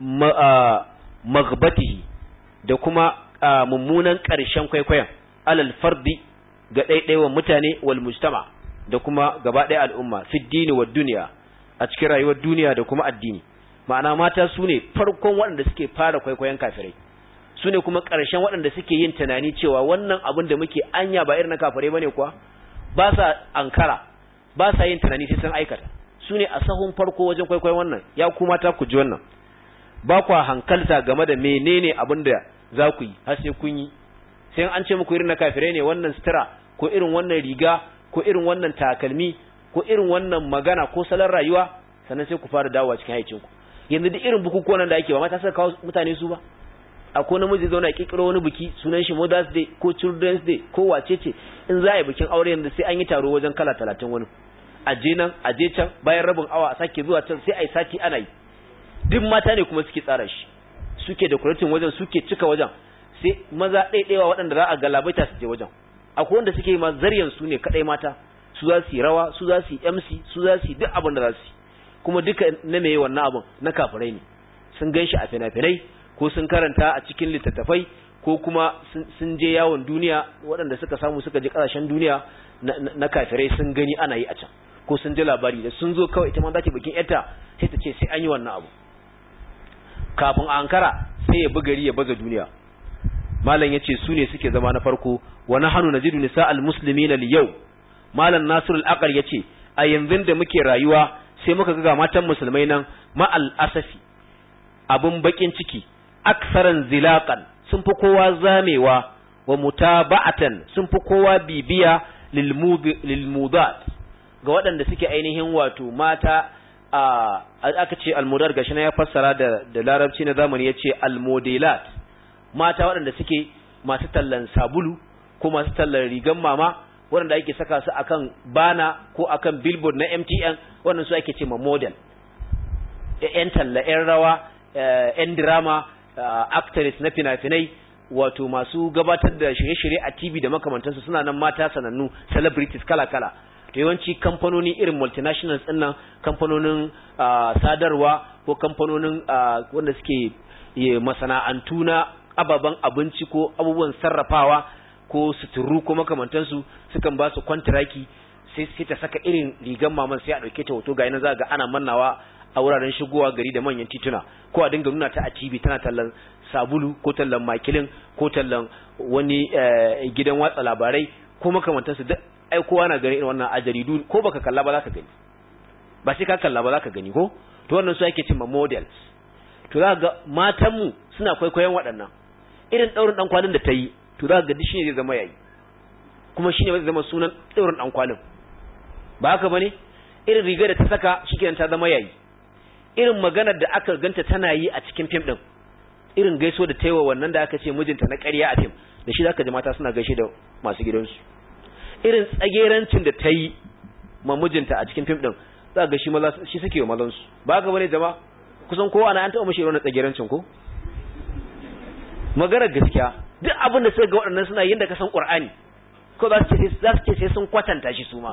maghbatihi da kuma mummunan ƙarshen kwaikwayon alal fardi ga ɗaiɗaiwan mutane wal mujtama da kuma gaba ɗaya al'umma fi dini wa duniya a cikin rayuwar duniya da kuma addini ma'ana mata su ne farkon waɗanda suke fara kwaikwayon kafirai su ne kuma ƙarshen waɗanda suke yin tunani cewa wannan abin da muke anya ba irin na kafirai bane kuwa ba sa ankara ba sa yin tunani sai sun aikata su ne a sahun farko wajen kwaikwayon wannan ya kuma ta ku ji wannan ba kwa hankalta game da menene abin da za ku yi har sai kun yi sai an ce muku irin na kafirai ne wannan sutura ko irin wannan riga ko irin wannan takalmi ko irin wannan magana ko salon rayuwa sannan sai ku fara dawowa cikin haicinku yanzu duk irin bukukuwan da ake ba mata suka kawo mutane su ba akwai namiji zauna kikiro wani biki sunan shi Mother's Day ko Children's Day ko wacece in za a yi bikin aure yanzu sai an yi taro wajen kala talatin wani aje nan aje can bayan rabin awa a sake zuwa can sai a yi sati ana yi duk mata ne kuma suke tsara shi suke decorating wajen suke cika wajen sai maza ɗaiɗaiwa waɗanda za a galabaita su je wajen akwai wanda suke yi ma zaryan su ne kaɗai mata su za su yi rawa su za su yi M C su za su yi duk abin da za su yi kuma duka na meye wannan abin na kafirai ne sun gan shi a fina-finai ko sun karanta a cikin littattafai ko kuma sun je yawon duniya waɗanda suka samu suka je ƙasashen duniya na kafirai sun gani ana yi a can ko sun ji labari da sun zo kawai ita ma za ta bikin yarta sai ta ce sai an yi wannan abu kafin a ankara sai ya bugari ya baza duniya malam yace su ne suke zama na farko wa nahnu najidu nisa'al muslimina al-yawm malam nasir al-aqal yace a yanzu da muke rayuwa sai muka ga matan musulmai nan ma al-asafi abun bakin ciki aksaran zilaqan sun fi kowa zamewa wa mutaba'atan sun fi kowa bibiya lil mudat ga waɗanda suke ainihin wato mata a aka ce almudar gashi na ya fassara da da larabci na zamani yace almodelat mata waɗanda suke masu tallan sabulu ko masu tallan rigan mama waɗanda ake saka su akan bana ko akan billboard na M T N wannan su ake ce ma model ƴan talla ƴan rawa ƴan drama actors na fina-finai wato masu gabatar da shirye-shirye a T V da makamantansu suna nan mata sanannu celebrities kala-kala to yawanci kamfanoni irin multinationals din nan kamfanonin sadarwa ko kamfanonin wanda suke masana'antu na ababen abinci ko abubuwan sarrafawa ko suturu ko makamantansu sukan ba su kwantiraki sai ta saka irin rigan maman sai a dauke ta hoto ga yana za ga ana mannawa a wuraren shigowa gari da manyan tituna ko a dinga nuna ta a T V tana tallan sabulu ko tallan makilin ko tallan wani gidan watsa labarai ko makamantansu duk ai kowa na gani irin wannan a jaridu ko baka kalla ba zaka gani ba sai ka kalla ba zaka gani ko to wannan su ake cewa models to za ga matan mu suna kwaikwayon waɗannan irin daurin dan kwalin da ta yi to za ga dishi ne zai zama yayi kuma shine zai zama sunan daurin dan kwalin ba haka bane irin riga da ta saka shikenan ta zama yayi irin maganar da aka ganta tana yi a cikin fim din irin gaiso da taiwa wannan da aka ce mijinta na ƙarya a fim da shi zaka ji mata suna gaishe da masu gidansu irin tsagerancin da ta yi ma mijinta a cikin fim din za ga shi maza shi suke wa mazan su ba ga bane jama'a kusan kowa ana an taɓa mishi wannan tsagerancin ko maganar gaskiya duk abin da suka ga waɗannan suna yin da ka san Qur'ani ko za su ce za su ce sai sun kwatanta shi su ma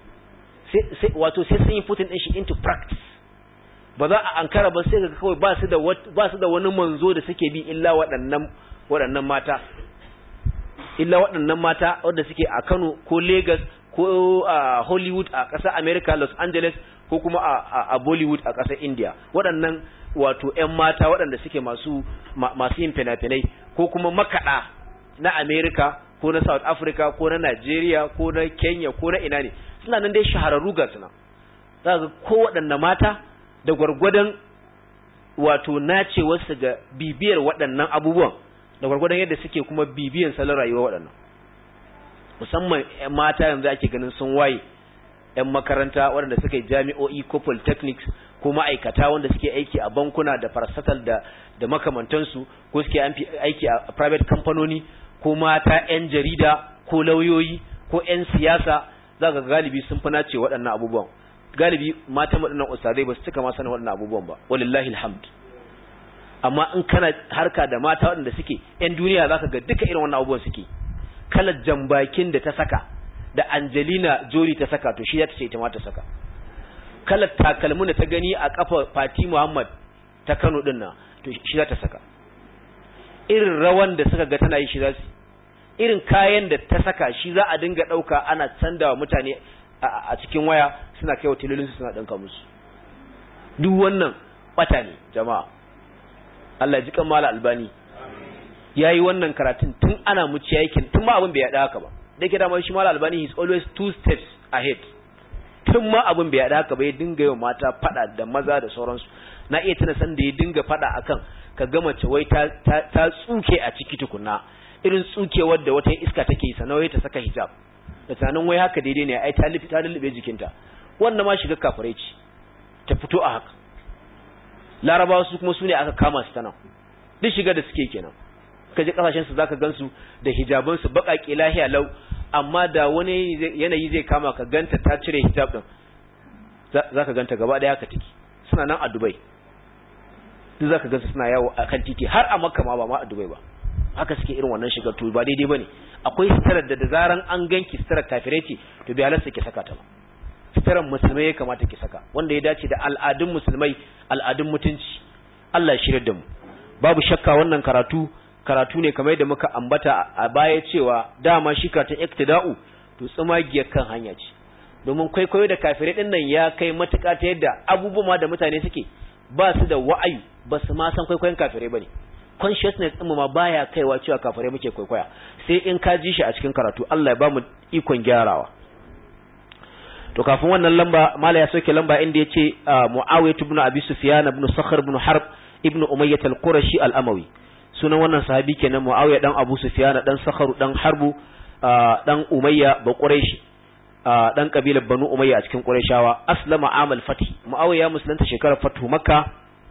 sai wato sai sun yi putting din shi into practice ba za a ankara ba sai ga kawai ba su da ba su da wani manzo da suke bi illa waɗannan waɗannan mata illa waɗannan mata wanda suke a Kano ko Lagos ko a Hollywood a ƙasar America Los Angeles ko kuma a, a Bollywood a ƙasar India waɗannan wato ƴan mata waɗanda suke masu masu yin fina-finai ko kuma makaɗa na America ko na South Africa ko na Nigeria ko na Kenya ko na ina ne suna nan dai shahararru ga suna za ga ko waɗanne mata da gwargwadon wato nacewarsu ga bibiyar waɗannan abubuwan da gwargwadon yadda suke kuma bibiyan salon rayuwa waɗannan musamman ƴan mata yanzu ake ganin sun waye ƴan makaranta waɗanda suka yi jami'o'i ko polytechnics ko ma'aikata wanda suke aiki a bankuna da parastatal da da makamantansu ko suke aiki a private kamfanoni ko mata ƴan jarida ko lauyoyi ko ƴan siyasa zaka galibi sun fi nace waɗannan abubuwan galibi matan waɗannan ustadai ba su cika ma sanin waɗannan abubuwan ba wallahi alhamd amma in kana harka da mata waɗanda suke ƴan duniya zaka ga duka irin wannan abubuwan suke kalar jambakin da ta saka da Angelina Jolie ta saka to shi ya tace ita ma ta saka kalar takalmin da ta gani a kafa Fati Muhammad ta Kano din nan to shi za ta saka irin rawan da suka ga tana yi shi za su irin kayan da ta saka shi za a dinga dauka ana candawa mutane a cikin waya suna kaiwa tilolinsu suna dinka musu duk wannan bata ne jama'a Allah ji kan mala albani yayi wannan karatun tun ana muciya yakin tun ma abin bai yada haka ba dake da mai shi mala albani is always two steps ahead tun ma abin bai yada haka ba ya dinga yau mata fada da maza da sauransu na iya tuna san da ya dinga fada akan ka ga mace wai ta ta tsuke a ciki tukunna irin tsukewar da wata iska take yi sanawai ta saka hijab da tunanin wai haka daidai ne ai ta lufi ta lullube jikinta wannan ma shiga kafirai ce ta fito a haka larabawa su kuma su ne aka kama su tana duk shiga da suke kenan kaje kasashen su zaka gansu da hijaban su bakake lahiya lau amma da wani yanayi zai kama ka ganta ta cire hijab din zaka ganta gaba daya haka take suna nan a Dubai duk zaka gansu suna yawo a kan titi har a Makka ma ba ma a Dubai ba haka suke irin wannan shigar to ba daidai bane akwai sitarar da da zaran an ganki sitarar kafirai ce to bai halarsa ki saka ta ba sitarar musulmai ya kamata ki saka wanda ya dace da al'adun musulmai al'adun mutunci Allah ya shirye da mu babu shakka wannan karatu karatu ne kamar yadda muka ambata a baya cewa dama shi ka ta iktida'u to tsumagiyar kan hanya ce domin kwaikwayo da kafirai din nan ya kai matuƙa ta yadda abubuwa da mutane suke ba su da wa'ayi ba su ma san kwaikwayon kafirai bane consciousness din mu ma baya kaiwa cewa kafirai muke kwaikwaya sai in ka ji shi a cikin karatu Allah ya ba mu ikon gyarawa to kafin wannan lamba mala ya soke lamba inda yace Muawiyah ibn Abi Sufyan ibn Sakhr ibn Harb ibn Umayyah al-Qurashi al-Amawi sunan wannan sahabi kenan Muawiya dan Abu Sufyan dan Sakharu dan Harbu dan Umayya ba Quraishi dan kabilar Banu Umayya a cikin Qurayshawa. Aslama amal fath, Muawiya musulunta shekarar fathu Makka,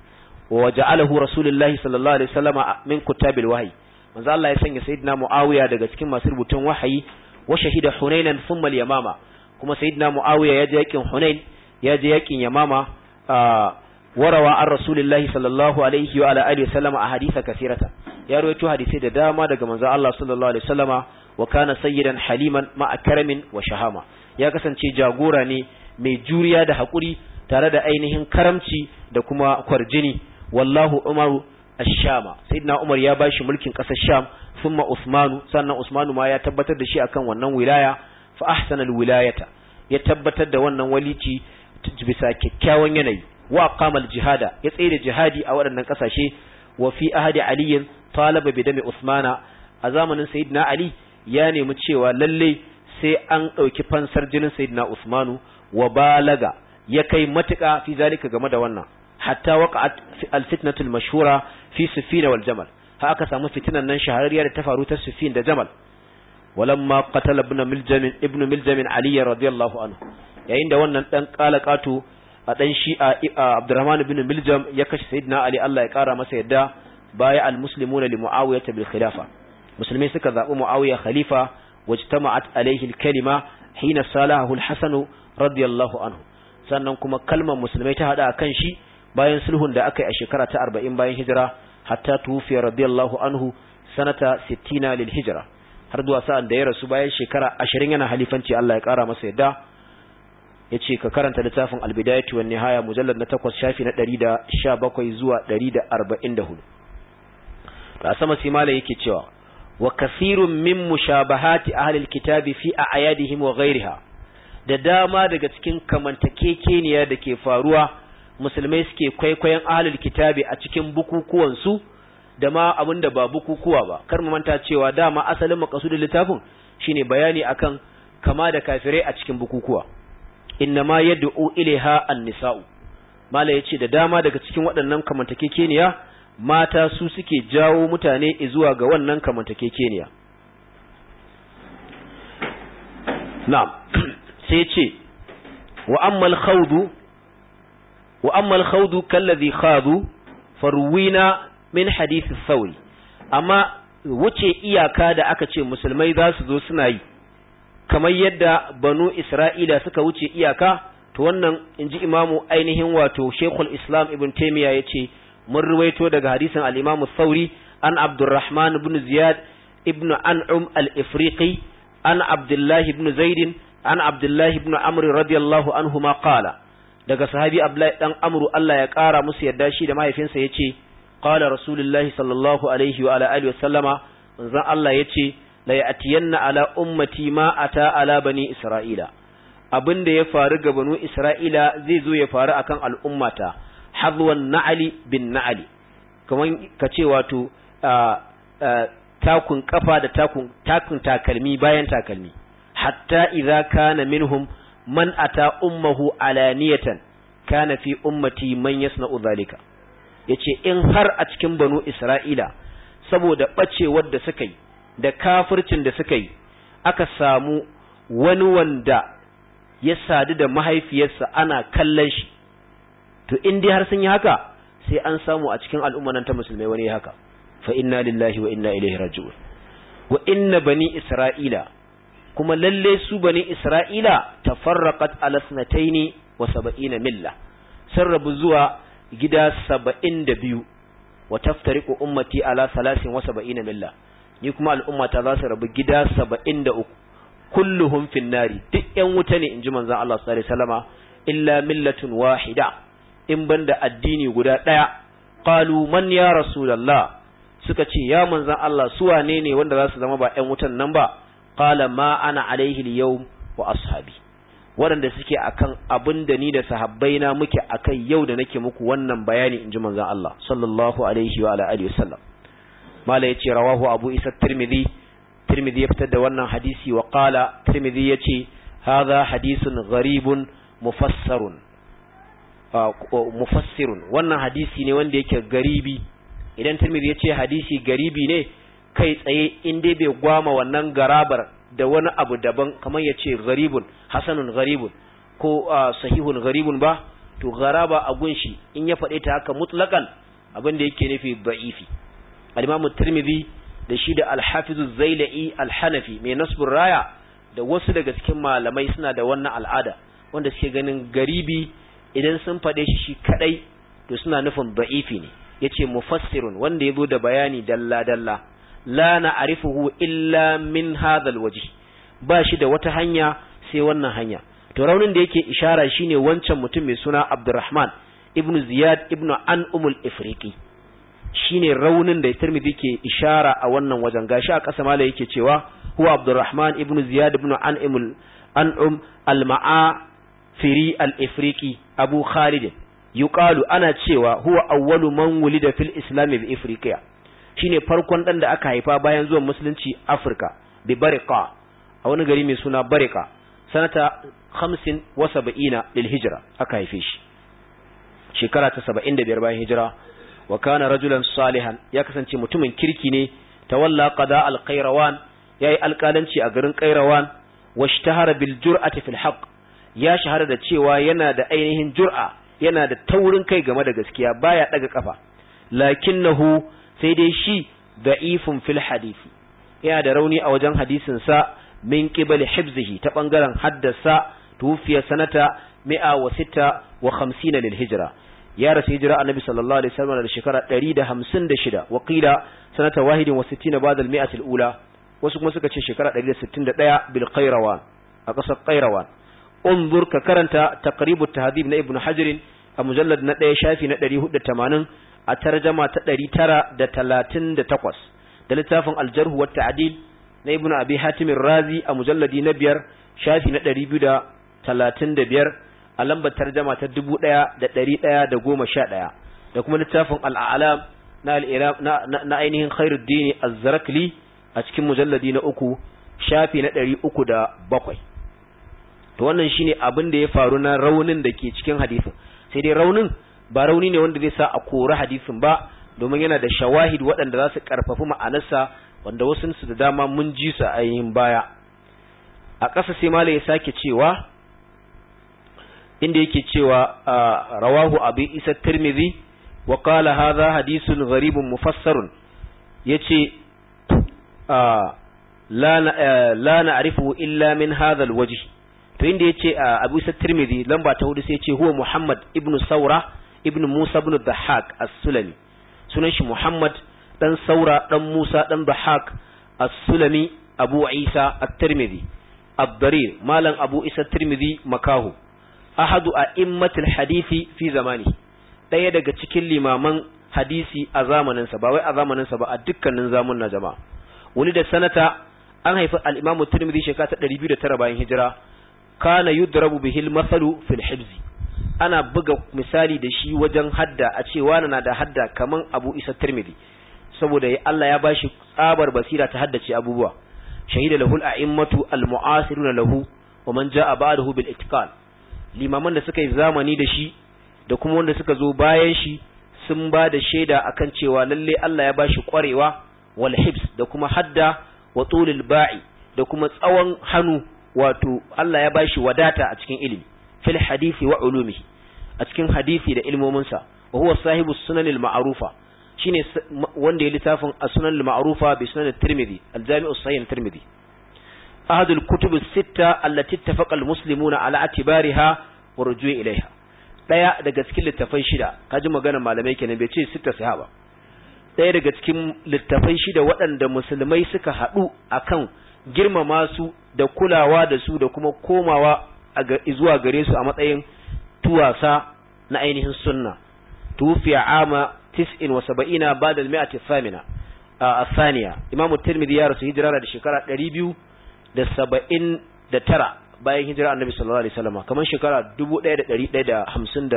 wa ja'alahu Rasulullahi sallallahu alaihi wasallam min kutabil wahyi. manzo Allah ya sanya sayyidina Muawiya daga cikin masu rubutun wahayi, wa shahida Hunainan thumma al-Yamama, kuma sayyidina Muawiya ya je yakin Hunain, ya je yakin Yamama. warawa an Rasulullahi sallallahu alaihi wa ala alihi wasallam a hadisa kasirata, ya rawaito hadisi da dama daga manzo Allah sallallahu alaihi wasallama. Wa kana sayyidan haliman ma'a karamin wa shahama, ya kasance jagora ne mai juriya da hakuri tare da ainihin karamci da kuma kwarjini. Wallahu Umaru ash-Shama, sayyidina Umar ya bashi mulkin kasar Sham, thumma Usmanu, sannan Usmanu ma ya tabbatar da shi akan wannan wilaya. Fa ahsana al-wilayata, ya tabbatar da wannan walici bisa kyakkyawan yanayi. Wa qama al-jihada, ya tsaye da jihadi a waɗannan kasashe. Wa fi ahadi Ali talaba bi dami Usmana, a zamanin sayyidina Ali ya nemi cewa lalle sai an ɗauki fansar jinin sayyidina Usmanu. Wa balaga, ya kai matuƙa fi zalika game da wannan, hatta waqa'at al-fitnatu al-mashhura fi Siffin wal Jamal, ha aka samu fitinan nan shahararriya da ta faru ta Siffin da Jamal. Walamma qatala ibn Miljam ibn Miljam Ali radiyallahu anhu, yayin da wannan dan qalaqatu a dan Shi'a Abdurrahman ibn Miljam ya kashe sayyidina Ali, Allah ya kara masa yadda, baya al-muslimuna li Muawiyah bil khilafa, musulmai suka zabi Muawiya khalifa. Wajtama'at alayhi al-kalima hina salahu al-Hasan radiyallahu anhu, sannan kuma kalmar musulmai ta hada kan shi bayan sulhun da aka yi a shekara ta arba'in bayan hijira, hatta tufiya radiyallahu anhu sanata sittina lil hijra, har zuwa sa'an da ya rasu bayan shekara ashirin yana halifanci, Allah ya kara masa yadda. yace ka karanta littafin al-bidayatu wan nihaya mujallad na takwas shafi na ɗari da sha bakwai zuwa ɗari da arba'in da hudu. da sama simala yake cewa wa kathirun min mushabahati ahli al-kitabi fi a'yadihim wa ghayriha, da dama daga cikin kamantakekeniya da ke faruwa musulmai suke kwaikwayon ahlul kitabi a cikin bukukuwan su da ma abinda ba bukukuwa ba. Kar mu manta cewa dama asalin makasudin littafin shine bayani akan kama da kafirai a cikin bukukuwa. Innama yad'u ilaiha an-nisa'u, mala yace da dama daga cikin waɗannan kamantakekeniya mata su suke jawo mutane zuwa ga wannan kamantakekeniya. Na'am, sai ce wa ammal khawdu wa ammal khawdu kalladhi khadu farwina min hadith ath-thawri, amma wuce iyaka da aka ce musulmai za su zo suna yi kamar yadda banu Isra'ila suka wuce iyaka, to wannan inji imamu ainihin wato Sheikhul Islam Ibn Taymiyyah yace mun ruwaito daga hadisin al-Imam ath-Thawri an Abdurrahman ibn Ziyad ibn An'um al-Ifriqi an Abdullah ibn Zaid an Abdullah ibn Amr radiyallahu anhuma qala, daga sahabi Abdullah dan Amr Allah ya kara musu yadda shi da mahaifinsa yace qala Rasulullahi sallallahu alaihi wa ala alihi wa sallama, manzon Allah yace la ya'tiyanna ala ummati ma ata ala bani Isra'ila, abinda ya faru ga banu Isra'ila zai zo ya faru akan al'ummata, hadwan na'ali bin na'ali, kaman kace wato takun kafa da takun takun takalmi bayan takalmi, hatta idza kana minhum man ata ummuhu alaniyatan kana fi ummati man yasna'u dhalika. yace in har a cikin banu Isra'ila saboda bacewar da suka yi da kafircin da suka yi aka samu wani wanda ya sadu da mahaifiyarsa ana kallon shi, to in dai har sun yi haka sai an samu a cikin al'umman nan ta musulmai wani ya haka, fa inna lillahi wa inna ilaihi raji'un. wa inna bani Isra'ila, kuma lalle su bani Isra'ila tafarraqat ala sanataini wa sab'ina milla, sun rabu zuwa gida saba'in da biyu, wa taftariqu ummati ala salasin wa sab'ina milla, ni kuma al'ummata za su rabu gida saba'in da uku, kulluhum fin nari, duk ƴan wuta ne inji manzon Allah sallallahu alaihi wasallama, illa millatun wahida, in banda addini guda daya. Qalu man ya rasulullah, suka ce ya manzon Allah su wane ne wanda za su zama ba ƴan wutan nan ba? Qala ma ana alaihi al-yawm wa ashabi, waɗanda suke akan abin da ni da sahabbaina muke akai yau da nake muku wannan bayani inji manzon Allah sallallahu alaihi wa alihi wasallam. mala yace rawahu Abu Isa Tirmidhi, Tirmidhi ya fitar da wannan hadisi, wa qala Tirmidhi yace hadha hadithun gharibun mufassarun mufassirun, wannan hadisi ne wanda yake garibi, idan Tirmidhi ya ce hadisi garibi ne kai tsaye in dai bai gwama wannan garabar da wani abu daban kamar ya ce gharibun hasanun gharibun ko sahihun gharibun ba to garaba a gunshi in ya faɗe ta haka mutlaqan abin da yake nufi da'ifi. al-Imam Tirmidhi da shi da al-Hafiz az-Zailai al-Hanafi mai Nasbur Raya da wasu daga cikin malamai suna da wannan al'ada wanda suke ganin garibi idan sun faɗe shi shi kadai to suna nufin da'ifi ne. yace mufassirun wanda yazo da bayani dalla dalla la na'rifuhu illa min hadha alwajh ba shi da wata hanya sai wannan hanya. to raunin da yake ishara shine wancan mutum mai suna Abdurrahman ibn Ziyad ibn An'um al-Ifriqi shine raunin da Tirmidhi ke ishara a wannan wajen. gashi a kasa mala yake cewa huwa Abdurrahman ibn Ziyad ibn An'um An'um al-Ma'afiri al-Ifriqi Abu Khalid yuqalu ana cewa huwa awwalu man wulida fil islam bi Afrika shine farkon dan da aka haifa bayan zuwan musulunci Afrika bi Bariqa a wani gari mai suna Bariqa sanata khamsin wa sab'ina lil hijra aka haife shi shekara ta saba'in da biyar bayan hijira. wa kana rajulan salihan ya kasance mutumin kirki ne tawalla qada al Qayrawan yayi alƙalanci a garin Qayrawan washtahara bil jur'ati fil haqq ya shahara da cewa yana da ainihin jur'a yana da taurin kai game da gaskiya baya daga kafa. lakinnahu sai dai shi da'ifun fil hadisi yana da rauni a wajen hadisin sa min qibali hifzihi ta bangaren haddasa tufiya sanata mi'a wa sitta wa khamsina lil hijra ya rasu hijira annabi sallallahu alaihi wasallam da shekara ɗari da hamsin da shida wa qila sanata wahidin wa sittina ba'da al mi'ati al ula wasu kuma suka ce shekara ɗari da sittin da ɗaya bil Qayrawan a ƙasar Qayrawan. انظر ككرنت تقريب التهذيب na Ibn Hajar a mujallad na ɗaya shafi na ɗari hudu da tamanin a tarjama ta ɗari tara da talatin da takwas da littafin al-Jarh wa Ta'dil na Ibn Abi Hatim ar-Razi a mujalladi na biyar shafi na ɗari biyu da talatin da biyar a lambar tarjama ta dubu ɗaya da ɗari ɗaya da goma sha ɗaya da kuma littafin al-A'lam na na ainihin Khairuddin az-Zarakli a cikin mujalladi na uku shafi na ɗari uku da bakwai. to wannan shine abin da ya faru na raunin da ke cikin hadisin sai dai raunin ba rauni ne wanda zai sa a kori hadisin ba domin yana da shawahid waɗanda za su karfafi ma'anarsa wanda wasu su da dama mun ji su a yin baya. a ƙasa sai malai ya sake cewa inda yake cewa rawahu abi isa tirmidhi wa qala hadha hadithun gharibun mufassarun yace la la na'rifu illa min hadha alwajh. to inda yace Abu Isa Tirmidhi lamba ta hudu sai yace huwa Muhammad ibn Saura ibn Musa ibn Dhahhak as-Sulami sunan shi Muhammad dan Saura dan Musa dan Dhahhak as-Sulami Abu Isa at-Tirmidhi ad-Darir malam Abu Isa Tirmidhi makahu ahadu a'immatul hadisi fi zamani daya daga cikin limaman hadisi a zamanin sa ba wai a zamanin sa ba a dukkanin zamun na jama'a wani da sanata an haifi al-Imam Tirmidhi shekara ta ɗari biyu da tara bayan hijira kana yudrabu bihil masalu fil hibzi ana buga misali da shi wajen hadda a ce wani na da hadda kaman Abu Isa Tirmidhi saboda Allah ya bashi tsabar basira ta haddace abubuwa. shahida lahul a'immatu al-mu'asiruna lahu wa man ja'a ba'dahu bil itqan limaman da suka yi zamani da shi da kuma wanda suka zo bayan shi sun ba da shaida akan cewa lalle Allah ya bashi kwarewa wal hibs da kuma hadda wa tulul ba'i da kuma tsawon hannu wato Allah ya bashi wadata a cikin ilimi fil hadisi wa ulumihi a cikin hadisi da ilmominsa wa huwa sahibu sunanil ma'rufa shine wanda ya littafin as-sunanil ma'rufa bi sunan at-Tirmidhi al-Jami' as-Sahih at-Tirmidhi ahad al-kutub as-sitta allati ittafaqa al-muslimuna ala atibariha wa rujui ilaiha daya daga cikin littafai shida kaji maganar malamai kenan bai ce sitta sahaba daya daga cikin littafai shida waɗanda musulmai suka haɗu akan girmama su da kulawa da su da kuma komawa zuwa gare su a matsayin tuwasa na ainihin sunna tufiya ama tis'in wa saba'ina ba'da al-mi'ati ath-thamina ath-thaniya Imam Tirmidhi ya rasu hijira da shekara ɗari biyu da saba'in da tara bayan hijira Annabi sallallahu alaihi wasallam kamar shekara dubu ɗaya da ɗari ɗaya da hamsin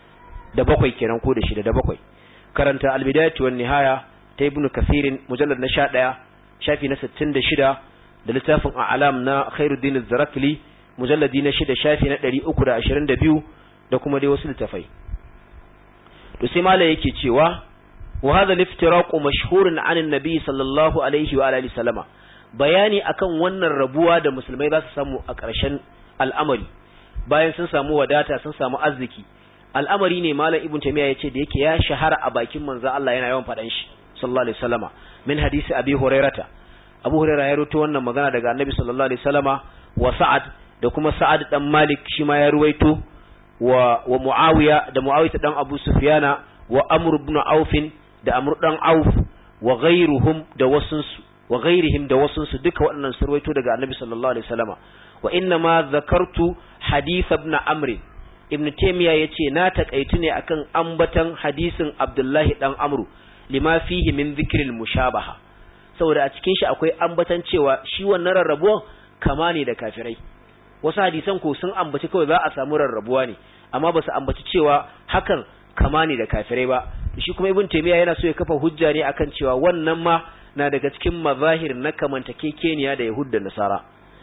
da bakwai kenan ko da shida da bakwai. karanta al-bidayatu wan nihaya ta Ibn Kathir mujallad na sha ɗaya shafi na sittin da shida da littafin a'lam na Khairuddin az-Zarakli mujalladi na shida shafi na ɗari uku da ashirin da biyu da kuma dai wasu littafai. to sai mala yake cewa wa hadha al-iftiraq mashhurun 'an an-nabi sallallahu alaihi wa alihi sallama bayani akan wannan rabuwa da musulmai za su samu a ƙarshen al'amari bayan sun samu wadata sun samu arziki al'amari ne malam ibn taymiya yace da yake ya shahara a bakin manzon Allah yana yawan fadan shi sallallahu alaihi wasallama min hadisi abi hurairata abu hurairah ya rawaito wannan magana daga annabi sallallahu alaihi wasallama wa sa'ad da kuma sa'ad dan malik shi ma ya ruwaito wa wa muawiya da muawiya dan abu sufyana wa amr ibn auf da amr dan auf wa ghayruhum da wasunsu wa ghayrihim da wasunsu duka waɗannan su ruwaito daga annabi sallallahu alaihi wasallama wa inna ma zakartu hadith ibn amr ibn taymiya yace na takaitu ne akan ambatan hadisin abdullahi dan amru lima fihi min dhikril mushabaha saboda a cikin shi akwai ambatan cewa shi wannan rarrabuwan kama ne da kafirai wasu hadisan ko sun ambaci kawai za a samu rarrabuwa ne amma ba su ambaci cewa hakan kama ne da kafirai ba shi kuma ibn taymiya yana so ya kafa hujja ne akan cewa wannan ma na daga cikin mazahir na kamantakekeniya da yahud da nasara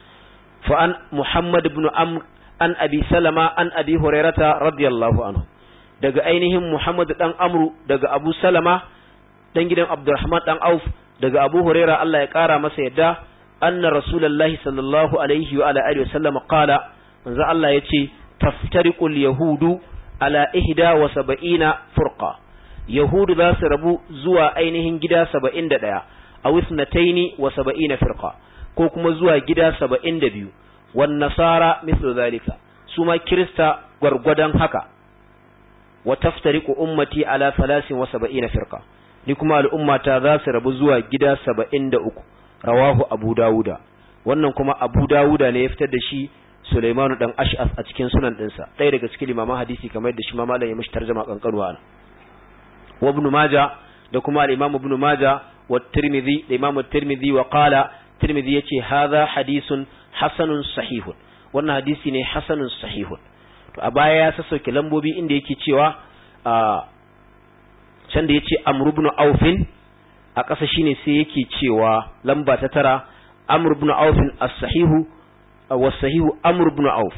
fa an muhammad ibn amr an abi salama an abi hurairata radiyallahu anhu daga ainihin muhammad dan amru daga abu salama dan gidan abdurrahman dan auf daga abu huraira Allah ya kara masa yadda anna rasulullahi sallallahu alaihi wa ala alihi wasallam qala manzo Allah yace taftariqul yahudu ala ihda wa sab'ina furqa yahudu za su rabu zuwa ainihin gida saba'in da ɗaya aw ithnataini wa sab'ina firqa ko kuma zuwa gida saba'in da biyu wan nasara mithlu zalika suma kirista gwargwadon haka wa taftariqu ummati ala thalathin wa sab'ina firqa ni kuma al'ummata za su rabu zuwa gida saba'in da uku rawahu abu dawuda wannan kuma abu dawuda ne ya fitar da shi Sulaimanu dan Ash'af a cikin sunan dinsa ɗaya daga cikin limaman hadisi kamar da shi ma malam ya mishi tarjuma kankanuwa wa ibn majah da kuma al-imam ibn majah wa tirmidhi da imam tirmidhi wa qala tirmidhi yace hadha hadithun hasanun sahihun wannan hadisi ne hasanun sahihun to a baya ya sassauke lambobi inda yake cewa a can da yace amr ibn aufin a ƙasa shine sai yake cewa lamba ta tara amr ibn aufin as-sahihu was-sahihu amr ibn auf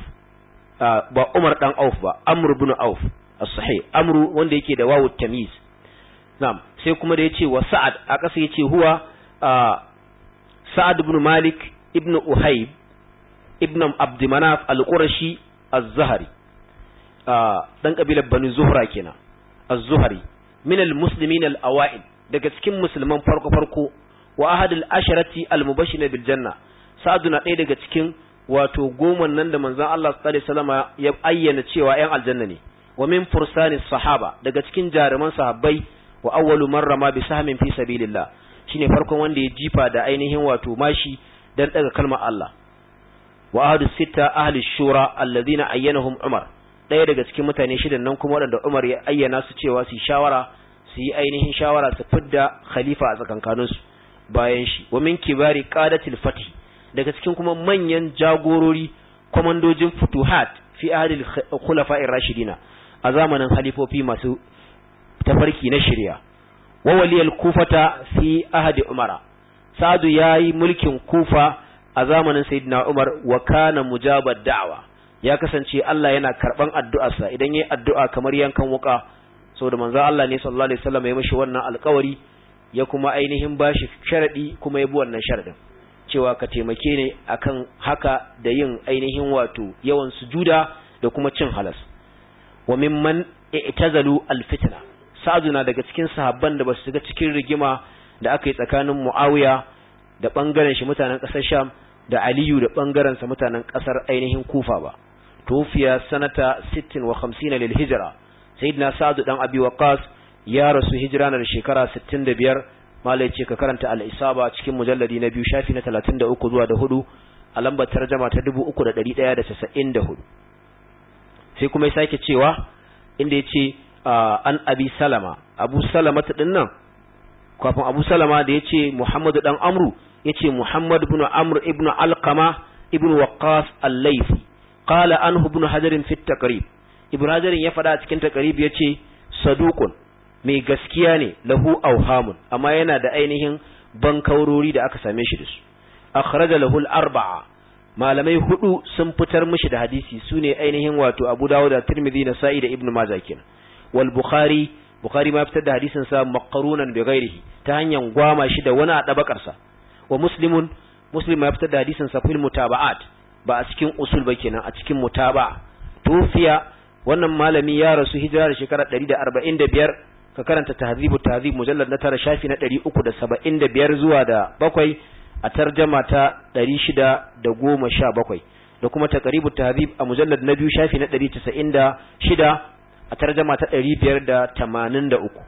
ba umar dan auf ba amr ibn auf as-sahih amru wanda yake da wawu tamyiz na'am sai kuma da yace wa sa'ad a ƙasa yace huwa sa'ad ibn malik ibn uhayb ibn abd manaf al-qurashi az-zahri dan kabilar bani zuhra kenan az-zuhri min al-muslimin al-awa'il daga cikin musulman farko farko wa ahad al-asharati al-mubashirin bil janna sa'ad na ɗaya daga cikin wato goma nan da manzon Allah sallallahu alaihi wasallam ya ayyana cewa ƴan aljanna ne wa min fursanis sahaba daga cikin jaruman sahabbai wa awwalu man rama bi sahmin fi sabilillah shine farkon wanda ya jifa da ainihin wato mashi dan daga kalmar Allah wa ahadu sita ahli shura alladhina ayyanahum umar daya daga cikin mutane shidan nan kuma wadanda Umar ya ayyana su cewa su shawara su yi ainihin shawara su fidda khalifa a tsakankanin su bayan shi wa min kibari qadatil fath daga cikin kuma manyan jagorori komandojin futuhat fi ahli khulafa'ir rashidina a zamanin halifofi masu tafarki na shari'a wa waliyal kufata fi ahdi umara sa'adu yayi mulkin kufa a zamanin sayyidina umar wa kana mujabad da'wa ya kasance Allah yana karban addu'arsa idan yayi addu'a kamar yankan wuka saboda manzo Allah ne sallallahu alaihi wasallam ya mishi wannan alƙawari ya kuma ainihin bashi sharadi kuma ya bi wannan sharadin cewa ka taimake ne akan haka da yin ainihin wato yawan sujuda da kuma cin halas wa mimman i'tazalu alfitna sa'adu na daga cikin sahabban da basu shiga cikin rigima da aka yi tsakanin Muawiya da bangaren shi mutanen kasar Sham da Aliyu da bangaren sa mutanen kasar ainihin Kufa ba tufiya sanata sittin wa khamsin lil hijra sayyidina Sa'd dan Abi Waqqas ya rasu hijira na shekara sittin da biyar malai ce ka karanta al-isaba cikin mujalladi na biyu shafi na talatin da uku zuwa da hudu a lambar tarjuma ta dubu uku da ɗari ɗaya da casa'in da hudu sai kuma ya sake cewa inda ya ce an abi salama abu salama ta ɗin nan kafin abu salama da ya ce muhammadu ɗan amru ya ce muhammadu ibn amr ibn alqama ibn waqqas al-laythi qala anhu ibn hajarin fi taqrib ibn hajarin ya faɗa a cikin taqrib ya ce saduqun mai gaskiya ne lahu awhamun amma yana da ainihin bankaurori da aka same shi da su akhraja lahu al-arba'a malamai hudu sun fitar mishi da hadisi sune ainihin wato Abu Dawud da Tirmidhi da Nasa'i da Ibn Majah kenan wal Bukhari Bukhari ma fitar da hadisin sa maqrunan bi ghairihi ta hanyar gwama shi da wani a dabakar sa wa Muslimun Muslim ma fitar da hadisin sa fil mutaba'at ba a cikin usul ba kenan a cikin mutaba tufiya wannan malami ya rasu hijira da shekara ɗari da arba'in da biyar ka karanta tahzibu tahzib mujallad na tara shafi na ɗari uku da saba'in da biyar zuwa da bakwai a tarjama ta ɗari shida da goma sha bakwai da kuma taqribu tahzib a mujallad na biyu shafi na ɗari casa'in da shida a tarjama ta ɗari biyar da tamanin da uku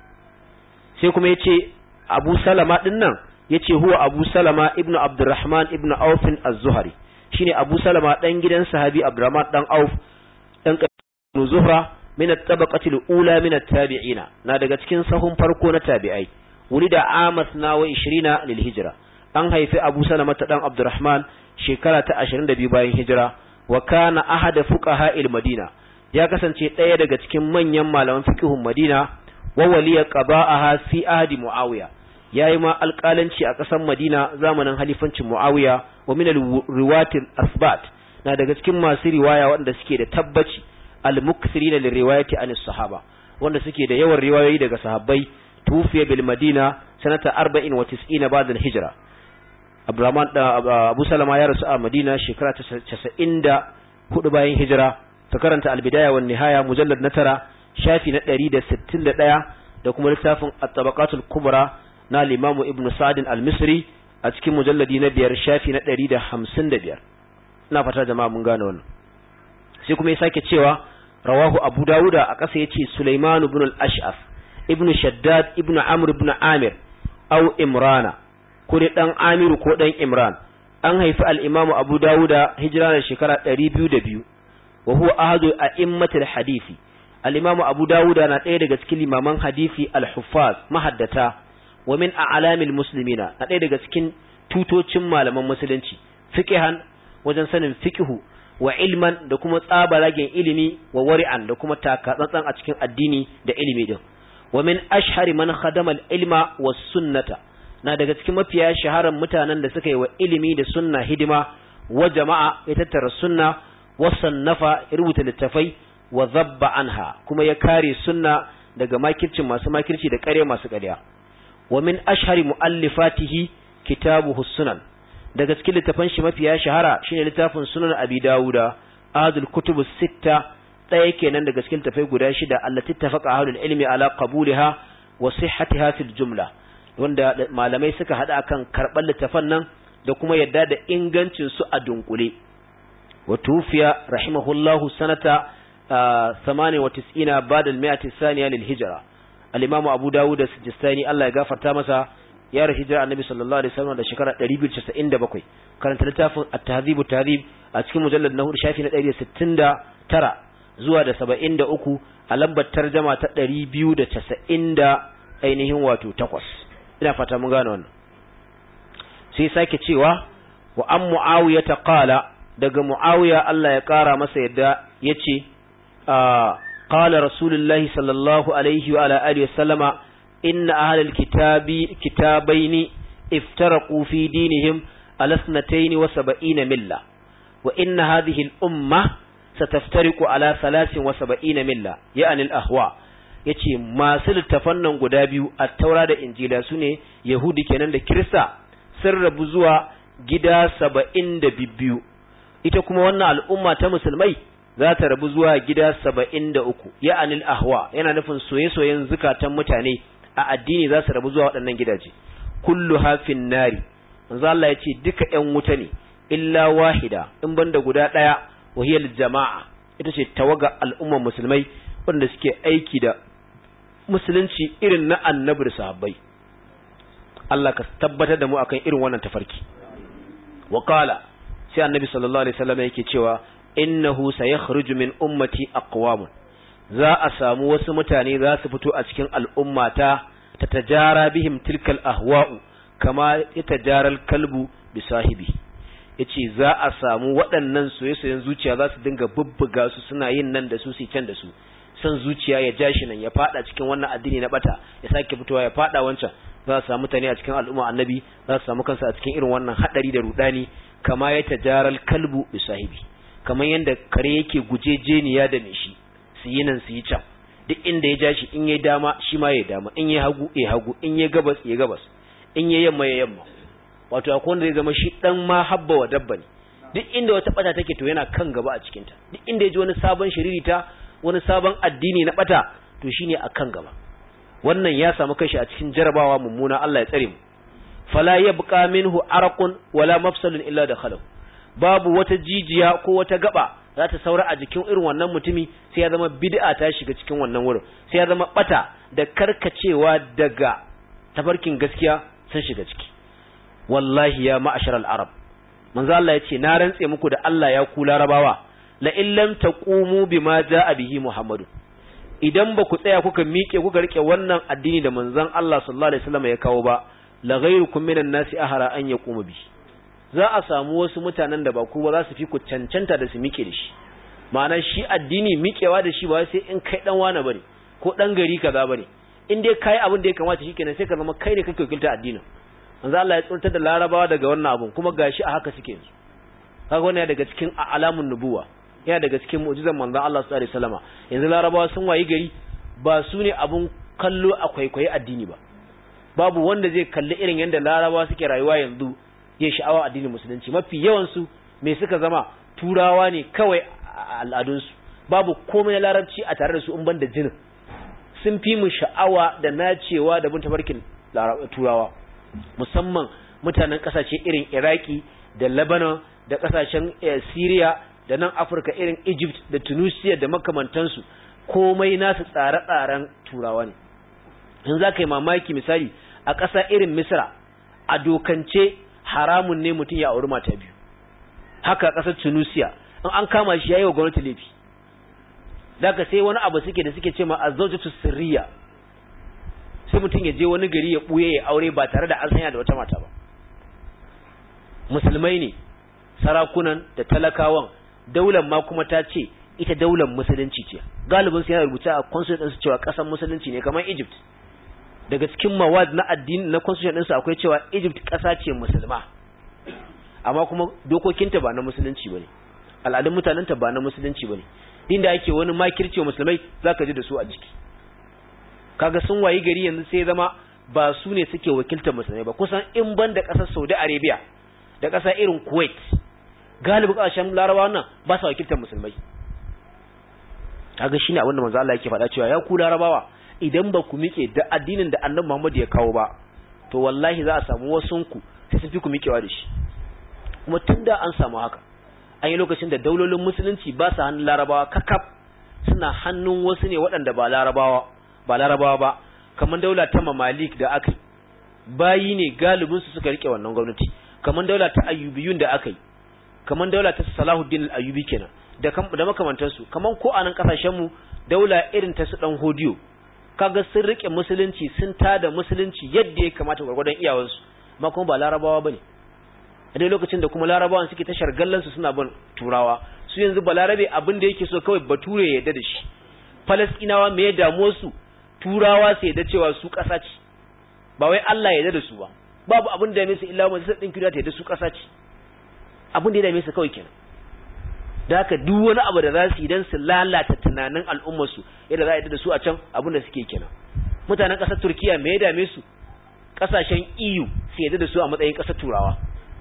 sai kuma yace Abu Salama din nan yace huwa Abu Salama ibnu Abdurrahman ibnu Auf az-Zuhri shine Abu Salama dan gidan sahabi Abdurrahman dan Auf dan ibn Zuhra min at-tabaqati al-ula min at-tabi'ina na daga cikin sahun farko na tabi'ai wulida amas na wa ishirina lil hijra an haifi Abu Salama ta dan Abdurrahman shekara ta ashirin da biyu bayan hijira wa kana ahada fuqaha al-Madina ya kasance ɗaya daga cikin manyan malaman fiqhun Madina wa waliya qaba'aha fi ahdi Muawiya yayi ma alƙalanci a ƙasar Madina zamanin halifancin Muawiya wa min al-riwatil asbat na daga cikin masu riwaya wanda suke da tabbaci al-mukthirina liriwayati an as-sahaba wanda suke da yawan riwayoyi daga sahabbai tufiya bil Madina sanata arba'in wa tis'ina ba'da al-hijra Abdurrahman Abu Salama ya rasu a Madina shekara ta casa'in da hudu bayan hijira ta karanta al-bidaya wan nihaya mujallad na tara shafi na ɗari da sittin da ɗaya da kuma littafin at-tabaqatul kubra na al-Imam Ibn Sa'd al-Misri a cikin mujalladi na biyar shafi na ɗari da hamsin da biyar ina fata jama'a mun gane wannan sai kuma ya sake cewa rawahu Abu Dawuda a ƙasa yace Sulaiman ibn al-Ash'af ibn Shaddad ibn Amr ibn Amir aw Imrana ko dai dan Amiru ko dan Imran an haifi al-Imam Abu Dawuda hijira da shekara ɗari biyu da biyu wa huwa ahadu a'immatil hadisi al-Imam Abu Dawuda na ɗaya daga cikin limaman hadisi al-huffaz mahaddata wa min a'lamil muslimina na ɗaya daga cikin tutocin malaman musulunci fiqhan wajen sanin fiqhu wa ilman da kuma tsabaragen ilimi wa wari'an da kuma takatsantsan a cikin addini da ilimi din wa min ashhari man khadama al-ilma was sunnata na daga cikin mafiya shaharan mutanen da suka yi wa ilimi da sunna hidima wa jama'a ya tattara sunna wa sannafa rubuta littafai wa zabba anha kuma ya kare sunna daga makircin masu makirci da ƙarya masu ƙarya wa min ashhari muallifatihi kitabuhu sunan daga cikin littafan shi mafiya shahara shine littafin sunan Abi Dawuda ahadul kutubus sitta ɗaya kenan daga cikin littafai guda shida allati tafaqa ahlul ilmi ala qabulha wa sihhatiha fil jumla wanda malamai suka hada akan karban littafan nan da kuma yadda da ingancin su a dunkule wa tufiya rahimahullahu sanata ثمانية وتسعين بعد المئة الثانية للهجرة الإمام أبو داود السجستاني الله يغفر تامسا يا هجرة النبي صلى الله عليه وسلم da shekara ɗari biyu da casa'in da bakwai karanta littafin at-tahdhib at-tahdhib a cikin mujallad na hudu shafi na ɗari da sittin da tara zuwa da saba'in da uku a lambar tarjuma ta ɗari biyu da casa'in da ainihin wato takwas ina fata mun gane wannan sai sake cewa wa an muawiya ta qala daga muawiya Allah ya kara masa yadda yace قال رسول الله صلى الله عليه وعلى آله وسلم إن أهل الكتاب كتابين افترقوا في دينهم على اثنتين وسبعين ملة وإن هذه الأمة ستفترق على ثلاث وسبعين ملة يعني الأهواء yace masu littafannan guda biyu a taura da injila su ne yahudi kenan da kirista sun rabu zuwa gida saba'in da biyu ita kuma wannan al'umma ta musulmai za ta rabu zuwa gida saba'in da uku ya anil ahwa yana nufin soye-soyen zukatan mutane a addini za su rabu zuwa waɗannan gidaje kullu hafin nari manzo Allah ya ce duka ƴan wuta ne illa wahida in banda guda ɗaya wahiyal jama'a ita ce tawaga al'ummar musulmai wanda suke aiki da musulunci irin na annabi da sahabbai Allah ka tabbatar da mu akan irin wannan tafarki wa qala sai annabi sallallahu alaihi wasallam yake cewa innahu sayakhruju min ummati aqwamun za a samu wasu mutane za su fito a cikin al'ummata ta tajara bihim tilkal ahwa'u kama yatajaral kalbu bi sahibi yace za a samu waɗannan soyayyen zuciya za su dinga bubbuga su suna yin nan da su su can da su san zuciya ya jashi nan ya fada cikin wannan addini na bata ya sake fitowa ya fada wancan za a samu mutane a cikin al'umma annabi za su samu kansu a cikin irin wannan hadari da rudani kama yatajaral kalbu bi sahibi kamar yadda kare yake gujejeniya da mai shi su yi nan su yi can duk inda ya ja shi in yayi dama shi ma yayi dama in yayi hagu yayi hagu in yayi gabas yayi gabas in yayi yamma yayi yamma wato akwai wanda zai zama shi dan ma habba wa dabba ne duk inda wata bata take to yana kan gaba a cikin ta duk inda ya ji wani sabon shiririta wani sabon addini na bata to shine akan gaba wannan ya samu kashi a cikin jarabawa mummuna Allah ya tsare mu fala yabqa minhu arqun wala mafsalun illa dakhalahu babu wata jijiya ko wata gaba za ta saura a jikin irin wannan mutumi sai ya zama bid'a ta shiga cikin wannan wurin sai ya zama bata da karkacewa daga tafarkin gaskiya sun shiga ciki wallahi ya ma'asharal arab manzo Allah yace na rantse muku da Allah ya ku larabawa la illam taqumu bima jaa bihi muhammadu idan ba ku tsaya kuka miƙe kuka rike wannan addini da manzon Allah sallallahu alaihi wasallam ya kawo ba la ghayrukum minan nasi ahara an yaqumu bihi za a samu wasu mutanen da ba ku ba za su fi ku cancanta da su miƙe da shi ma'ana shi addini miƙewa da shi ba sai in kai dan wani bane ko dan gari kaza bane in dai kai abin da ya kamata shikenan sai ka zama kai ne kake wakilta addinin manzo Allah ya tsurtar da larabawa daga wannan abun kuma gashi a haka suke yanzu kaga wannan daga cikin alamun nubuwa yana daga cikin mu'jizan manzo Allah sallallahu alaihi wasallama yanzu larabawa sun wayi gari ba su ne abun kallo a kwaikwayi addini ba babu wanda zai kalli irin yanda larabawa suke rayuwa yanzu ya sha'awa addinin musulunci mafi yawan su me suka zama turawa ne kawai al'adun su babu komai na larabci a tare da su in banda jinin sun fi mu sha'awa da nacewa da bin tabarkin turawa musamman mutanen kasashe irin Iraki da Lebanon da kasashen Syria da nan Afirka irin Egypt da Tunisia da makamantansu komai nasu tsare-tsaren turawa ne in za ka yi mamaki misali a ƙasa irin Misra a dokance haramun ne mutum ya auri mata biyu haka a ƙasar Tunisia in an kama shi yayi wa gwamnati laifi daga sai wani abu suke da suke ce ma azwajatu sirriya sai mutum ya je wani gari ya buye ya aure ba tare da an sanya da wata mata ba musulmai ne sarakunan da talakawan daular ma kuma ta ce ita daular musulunci ce galibin su yana rubuta a constitution din su cewa kasan musulunci ne kamar Egypt daga cikin mawad na addini na constitution din su akwai cewa Egypt kasa ce musulma amma kuma dokokinta ba na musulunci bane al'adun mutanenta ba na musulunci bane inda ake wani makirce musulmai zaka ji da su a jiki kaga sun wayi gari yanzu sai zama ba su ne suke wakiltar musulmai ba kusan in ban da kasar Saudi Arabia da kasa irin Kuwait galibi kasashen Larabawa nan ba su wakiltar musulmai kaga shine abin da manzo Allah yake faɗa cewa ya ku Larabawa idan ba ku miƙe da addinin da Annabi Muhammad ya kawo ba to wallahi za a samu wasunku sai sun fi ku miƙewa da shi kuma tunda an samu haka an yi lokacin da daulolin musulunci ba su hannun Larabawa kakaf suna hannun wasu ne waɗanda ba Larabawa ba Larabawa ba kamar daula ta Mamalik da aka yi bayi ne galibin su suka rike wannan gwamnati kamar daula ta Ayyubiyun da aka yi kamar daula ta Salahuddin al-Ayyubi kenan da da makamantan su kamar ko anan kasashen mu daula irin ta su dan Hodiyo kaga sun rike musulunci sun tada musulunci yadda ya kamata gurgurdan iyawansu amma kuma ba Larabawa bane a dai lokacin da kuma Larabawan suke ta shargallan su suna bin Turawa su yanzu Balarabe abin da yake so kawai Bature ya yarda da shi Falastinawa me ya damu su Turawa sai da cewa su ƙasa ce ba wai Allah ya yarda da su ba babu abin da ya mesa illa majalisar ɗinkin duniya ta yarda su ƙasa ce abin da ya dame su kawai kenan da haka duk wani abu da za su yi don su lalata tunanin al'ummarsu yadda za a yarda da su a can abin da suke kenan mutanen ƙasar Turkiya me ya dame su ƙasashen E U su yarda da su a matsayin ƙasar Turawa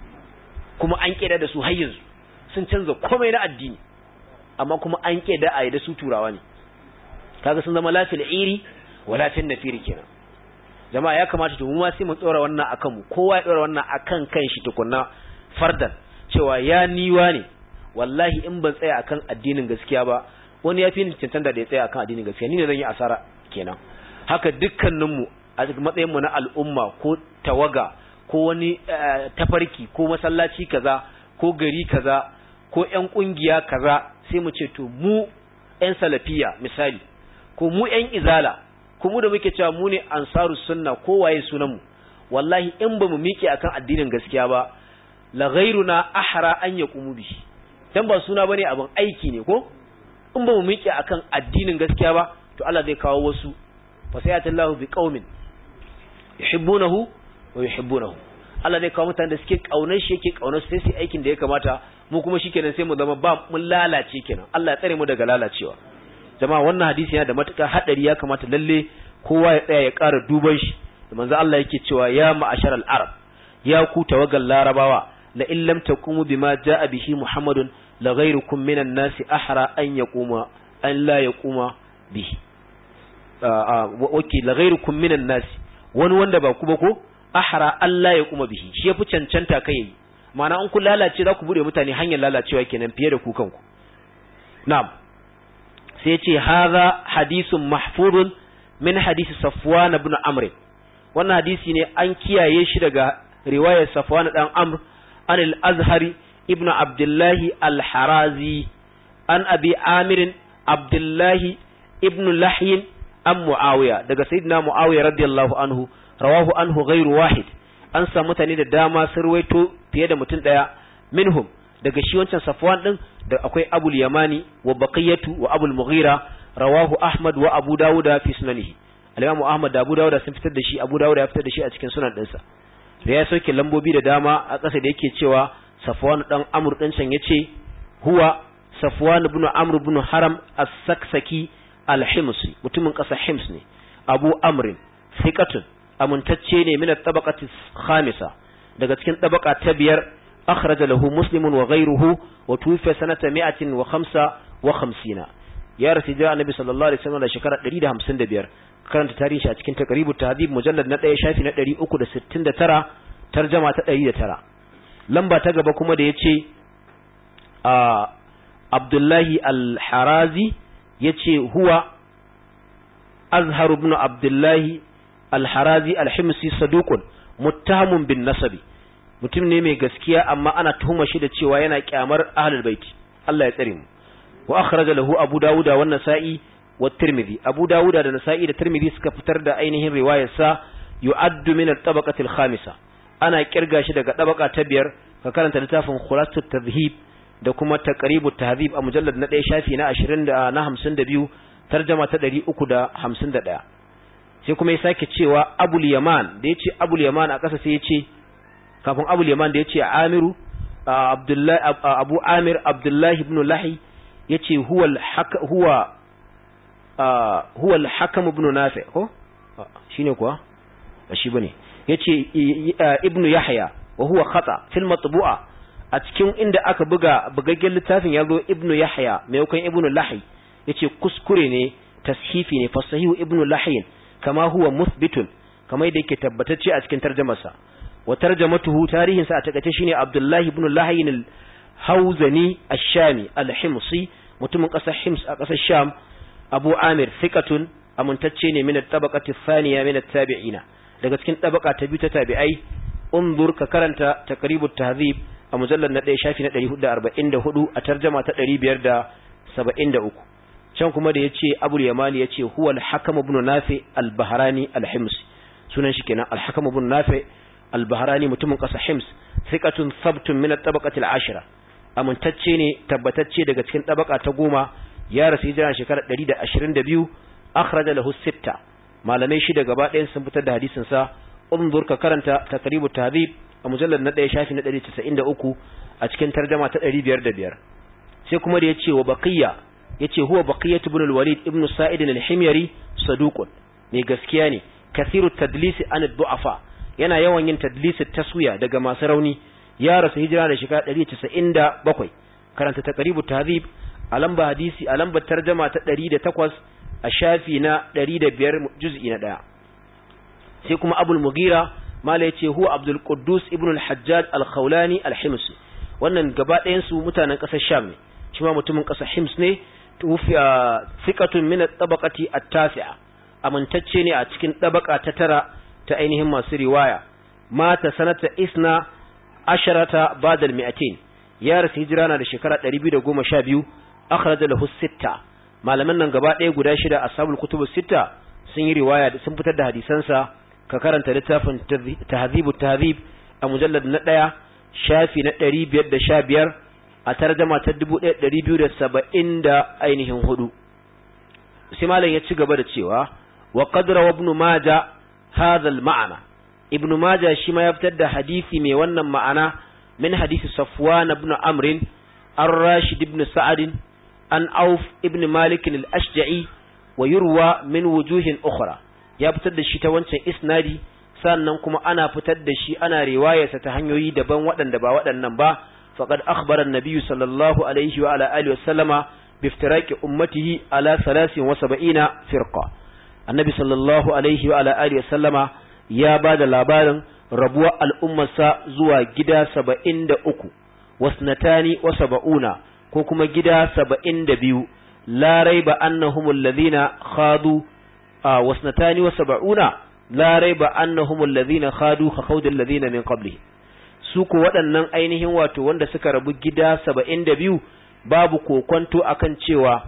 kuma an ƙeda da su har yanzu sun canza komai na addini amma kuma an ƙeda a yarda su Turawa ne kaga sun zama lafil iri wala fin nafiri kenan jama'a ya kamata to mu ma sai mu tsora wannan akan mu kowa ya tsora wannan akan kanshi tukunna fardan cewa ya niwa ne wallahi in ban tsaya akan addinin gaskiya ba wani yafi ni cancanta da ya tsaya akan addinin gaskiya ni ne zan yi asara kenan haka dukkanin mu a matsayin mu na al'umma ko tawaga ko wani tafarki ko masallaci kaza ko gari kaza ko ƴan kungiya kaza sai mu ce to mu ƴan salafiya misali ko mu ƴan izala ko mu da muke cewa mu ne ansarus sunna ko waye sunan mu wallahi in bamu miƙe akan addinin gaskiya ba la ghayruna ahra an yaqumu bi dan ba suna bane abin aiki ne ko in bamu miƙe akan addinin gaskiya ba to Allah zai kawo wasu fasayatallahu biqaumin yuhibbunahu wa yuhibbunahu Allah zai kawo mutanen da suke kaunar shi yake kaunar su sai su aikin da ya kamata mu kuma shikenan sai mu zama ba mun lalace kenan Allah ya tsare mu daga lalacewa jama'a wannan hadisi yana da matuƙar hadari, ya kamata lalle kowa ya tsaya ya ƙara duban shi. da manzo Allah yake cewa ya ma'asharal arab, ya ku tawagal larabawa, la in lam taqumu bima jaa bihi muhammadun la ghayrukum minan nasi ahra an yaquma an la yaquma bihi. waki la ghayrukum minan nasi, wani wanda ba ku ba ko ahra an la yaquma bihi, shi yafi cancanta kai yi. ma'ana an ku lalace za ku bude mutane hanyar lalacewa kenan fiye da ku kanku. na'am, sai ce hadha hadithun mahfurun min hadisi Safwan ibn Amr. wannan hadisi ne an kiyaye shi daga riwayar Safwan dan Amr an al-Azhari ibn Abdullah al-Harazi an Abi Amir Abdullah ibn Lahy an Muawiya, daga sayyidina Muawiya radiyallahu anhu. rawahu anhu ghairu wahid, an samu mutane da dama sun ruwaito fiye da mutum daya. minhum, daga shi wancan Safwan din da akwai Abul Yamani wa Baqiyatu wa Abul Mughira. rawahu Ahmad wa Abu Dawud fi sunanihi, al-Imam Ahmad da Abu Dawud sun fitar da shi, Abu Dawud ya fitar da shi a cikin sunan dinsa. da ya sauke lambobi da dama a ƙasa da yake cewa Safwan dan Amr din can yace huwa Safwan ibn Amr ibn Haram as-Saksaki al-Himsi, mutumin ƙasar Hims ne. Abu Amr thiqatun, amintacce ne min at-tabaqati khamisa, daga cikin tabaka ta biyar. akhraja lahu muslimun wa ghayruhu wa tuwfiya sanata mi'atin wa khamsa wa khamsina. ya rasu da annabi sallallahu alaihi wasallam da shekara ɗari da hamsin da biyar. karanta tarihi a cikin taqribut tahdhib mujallad na ɗaya shafi na ɗari uku da sittin da tara, tarjuma ta ɗari da tara. lamba ta gaba kuma da yace a Abdullahi al-Harazi yace huwa Azhar ibn Abdullahi al-Harazi al-Himsi saduqun muttahamun bin nasabi, mutum ne mai gaskiya amma ana tuhuma shi da cewa yana kyamar ahlul bait. Allah ya tsare mu. wa akhraja lahu Abu Dawud wa Nasa'i wa Tirmidhi. Abu Dawud da Nasa'i da Tirmidhi suka fitar da ainihin riwayar sa, yu'addu min at-tabaqati al-khamisa, ana kirga shi daga tabaka ta biyar. ka karanta littafin Khulasatut Tadhhib da kuma Taqribut Tahdhib a mujallad na ɗaya shafi na ashirin da na hamsin da biyu, tarjuma ta ɗari uku da hamsin da ɗaya. sai kuma ya sake cewa Abul Yaman, da yace Abul Yaman a ƙasa sai yace kafin Abul Yaman da yace Amiru Abdullah Abu Amir Abdullah ibn Lahy, yace huwa al-haka huwa huwa al-Hakam ibn Nafi, ko shine kuwa ba shi bane. yace Ibn Yahya wa huwa khata fil matbu'a, a cikin inda aka buga bugaggen littafin yazo Ibn Yahya maimakon Ibn Lahy, yace kuskure ne, tashifi ne, fasahihu Ibn Lahy kama huwa muthbitun, kama yadda yake tabbatacce a cikin tarjumarsa. wa tarjamatuhu, tarihin sa a takaice shine Abdullah ibn Lahy al-Hawzani ash-Shami al-Himsi, mutumin kasar Hims a kasar Sham. Abu Amir thiqatun, amintacce ne min at-tabaqati thaniya min at-tabi'ina, daga cikin tabaka ta biyu ta tabi'ai. unzur ka karanta Taqribut Tahdhib a mujallad na ɗaya shafi na ɗari hudu da arba'in da hudu, a tarjuma ta ɗari biyar da saba'in da uku. can kuma da yace Abul Yamani yace huwa al-Hakam ibn Nafi al-Bahrani al-Himsi, sunan shi kenan al-Hakam ibn Nafi al-Bahrani, mutumin kasar Hims. thiqatun thabtun min at-tabaqati al-ashira, amintacce ne tabbatacce daga cikin tabaka ta goma. ya rasu hijira shekarar ɗari da ashirin da biyu. akhraja lahu sitta, malamai shida gaba ɗayan sun fitar da hadisin sa. unzur ka karanta Taqribut Tahdhib a mujallad na ɗaya shafi na ɗari casa'in da uku, a cikin tarjuma ta ɗari biyar da biyar. sai kuma da yace wa baqiya, yace huwa Baqiyat ibn al-Walid ibn Sa'id al-Himyari saduqun, mai gaskiya ne. kathiru tadlisi an ad-du'afa, yana yawan yin tadlisi taswiya daga masu rauni. ya rasu hijira da shekara ɗari casa'in da bakwai. karanta Taqribut Tahdhib a lamba hadisi a lambar tarjuma ta ɗari da takwas, a shafi na ɗari da biyar juz'i na ɗaya. sai kuma Abul Mughira mala yace huwa Abdul Quddus ibn al-Hajjaj al-Khawlani al-Himsi, wannan gaba ɗayan su mutanen ƙasar Sham ne, shi ma mutumin ƙasar Hims ne. tufiya thiqatun min at-tabaqati at-tasi'a, amintacce ne a cikin tabaka ta tara ta ainihin masu riwaya. mata sanata isna asharata ba'da al-mi'atain, ya rasu hijira na da shekara ɗari biyu da goma sha biyu. akhraja lahu sitta, malaman nan gaba ɗaya guda shida ashabul kutub sitta sun yi riwaya sun fitar da hadisansa. ka karanta littafin Tahdhibut Tahdhib a mujallad na ɗaya shafi na ɗari biyar da sha biyar, a tarjuma ta dubu ɗaya ɗari biyu da saba'in da ainihin hudu. sai malam ya ci gaba da cewa wa qadra wa ibn Majah hadha al-ma'na, ibn Majah shi ma ya fitar da hadisi mai wannan ma'ana min hadisi Safwan ibn Amr ar-Rashid ibn Sa'd an Auf ibn Malik al-Ashja'i wa yurwa min wujuhin ukhra ya fitar da shi ta wancan isnadi sannan kuma ana fitar da shi ana riwayarsa ta hanyoyi daban waɗanda ba waɗannan ba faqad akhbara an-nabiy sallallahu alaihi wa ala alihi wa sallama bi iftiraqi ummatihi ala thalathina wa sab'ina firqa annabi sallallahu alaihi wa ala alihi wa sallama ya bada labarin rabuwar al'ummarsa zuwa gida saba'in da uku wasnatani wa sab'una ko kuma gida saba'in da biyu la raiba annahumul ladhina khadu wasnatani wa sab'una la raiba annahumul ladhina khadu ka khawdil ladhina min qabli su ko waɗannan ainihin wato wanda suka rabu gida saba'in da biyu babu kokonto akan cewa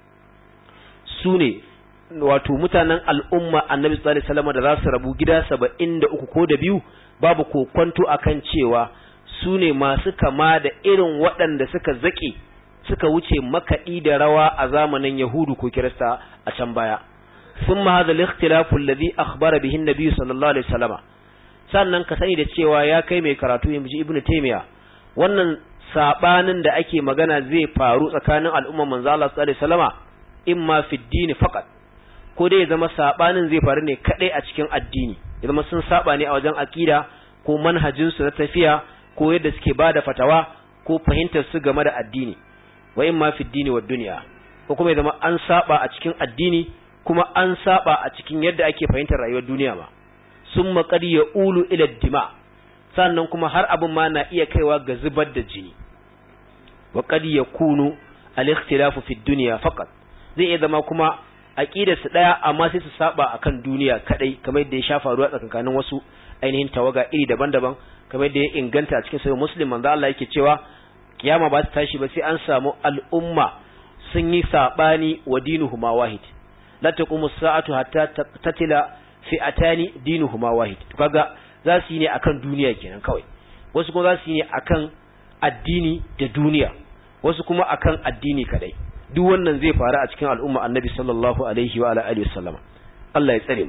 su ne wato mutanen al'umma annabi sallallahu alaihi wasallam da za su rabu gida saba'in da uku ko da biyu babu kokonto akan cewa su ne masu kama da irin waɗanda suka zaƙe suka wuce makaɗi da rawa a zamanin Yahudu ko Kirista a can baya ثم هذا الاختلاف الذي أخبر به النبي صلى الله عليه وسلم sannan ka sani da cewa ya kai mai karatu yanzu Ibn Taymiyyah wannan sabanin da ake magana zai faru tsakanin al'umman manzo Allah sallallahu alaihi wasallama imma fi ad-din faqat ko dai zama sabanin zai faru ne kadai a cikin addini ya zama sun saba ne a wajen akida ko manhajin su na tafiya ko yadda suke bada fatawa ko fahimtar su game da addini wa imma fi ad-din wa dunya ko kuma ya zama an saba a cikin addini kuma an saba a cikin yadda ake fahimtar rayuwar duniya ba summa qad yaqulu ila dima sannan kuma har abin ma na iya kaiwa ga zubar da jini wa qad yakunu al-ikhtilafu fi dunya faqat zai iya zama kuma aqidar su daya amma sai su saba akan duniya kadai kamar yadda ya shafa ruwa tsakankanin wasu ainihin tawaga iri daban-daban kamar yadda ya inganta a cikin sahih muslim manzo Allah yake cewa kiyama ba ta tashi ba sai an samu al'umma sun yi sabani wa dinuhuma wahid la taqumu as-sa'atu hatta tatila fi'atani dinuhuma wahid to kaga za su yi ne akan duniya kenan kawai wasu kuma za su yi ne akan addini da duniya wasu kuma akan addini kadai duk wannan zai faru a cikin al'umma annabi sallallahu alaihi wa alihi wasallam Allah ya tsare mu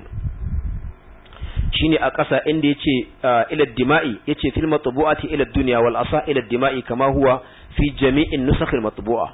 shine a ƙasa inda yace ila dima'i yace fil matbu'ati ila dunya wal asa ila dima'i kama huwa fi jami'in nusakh al matbu'a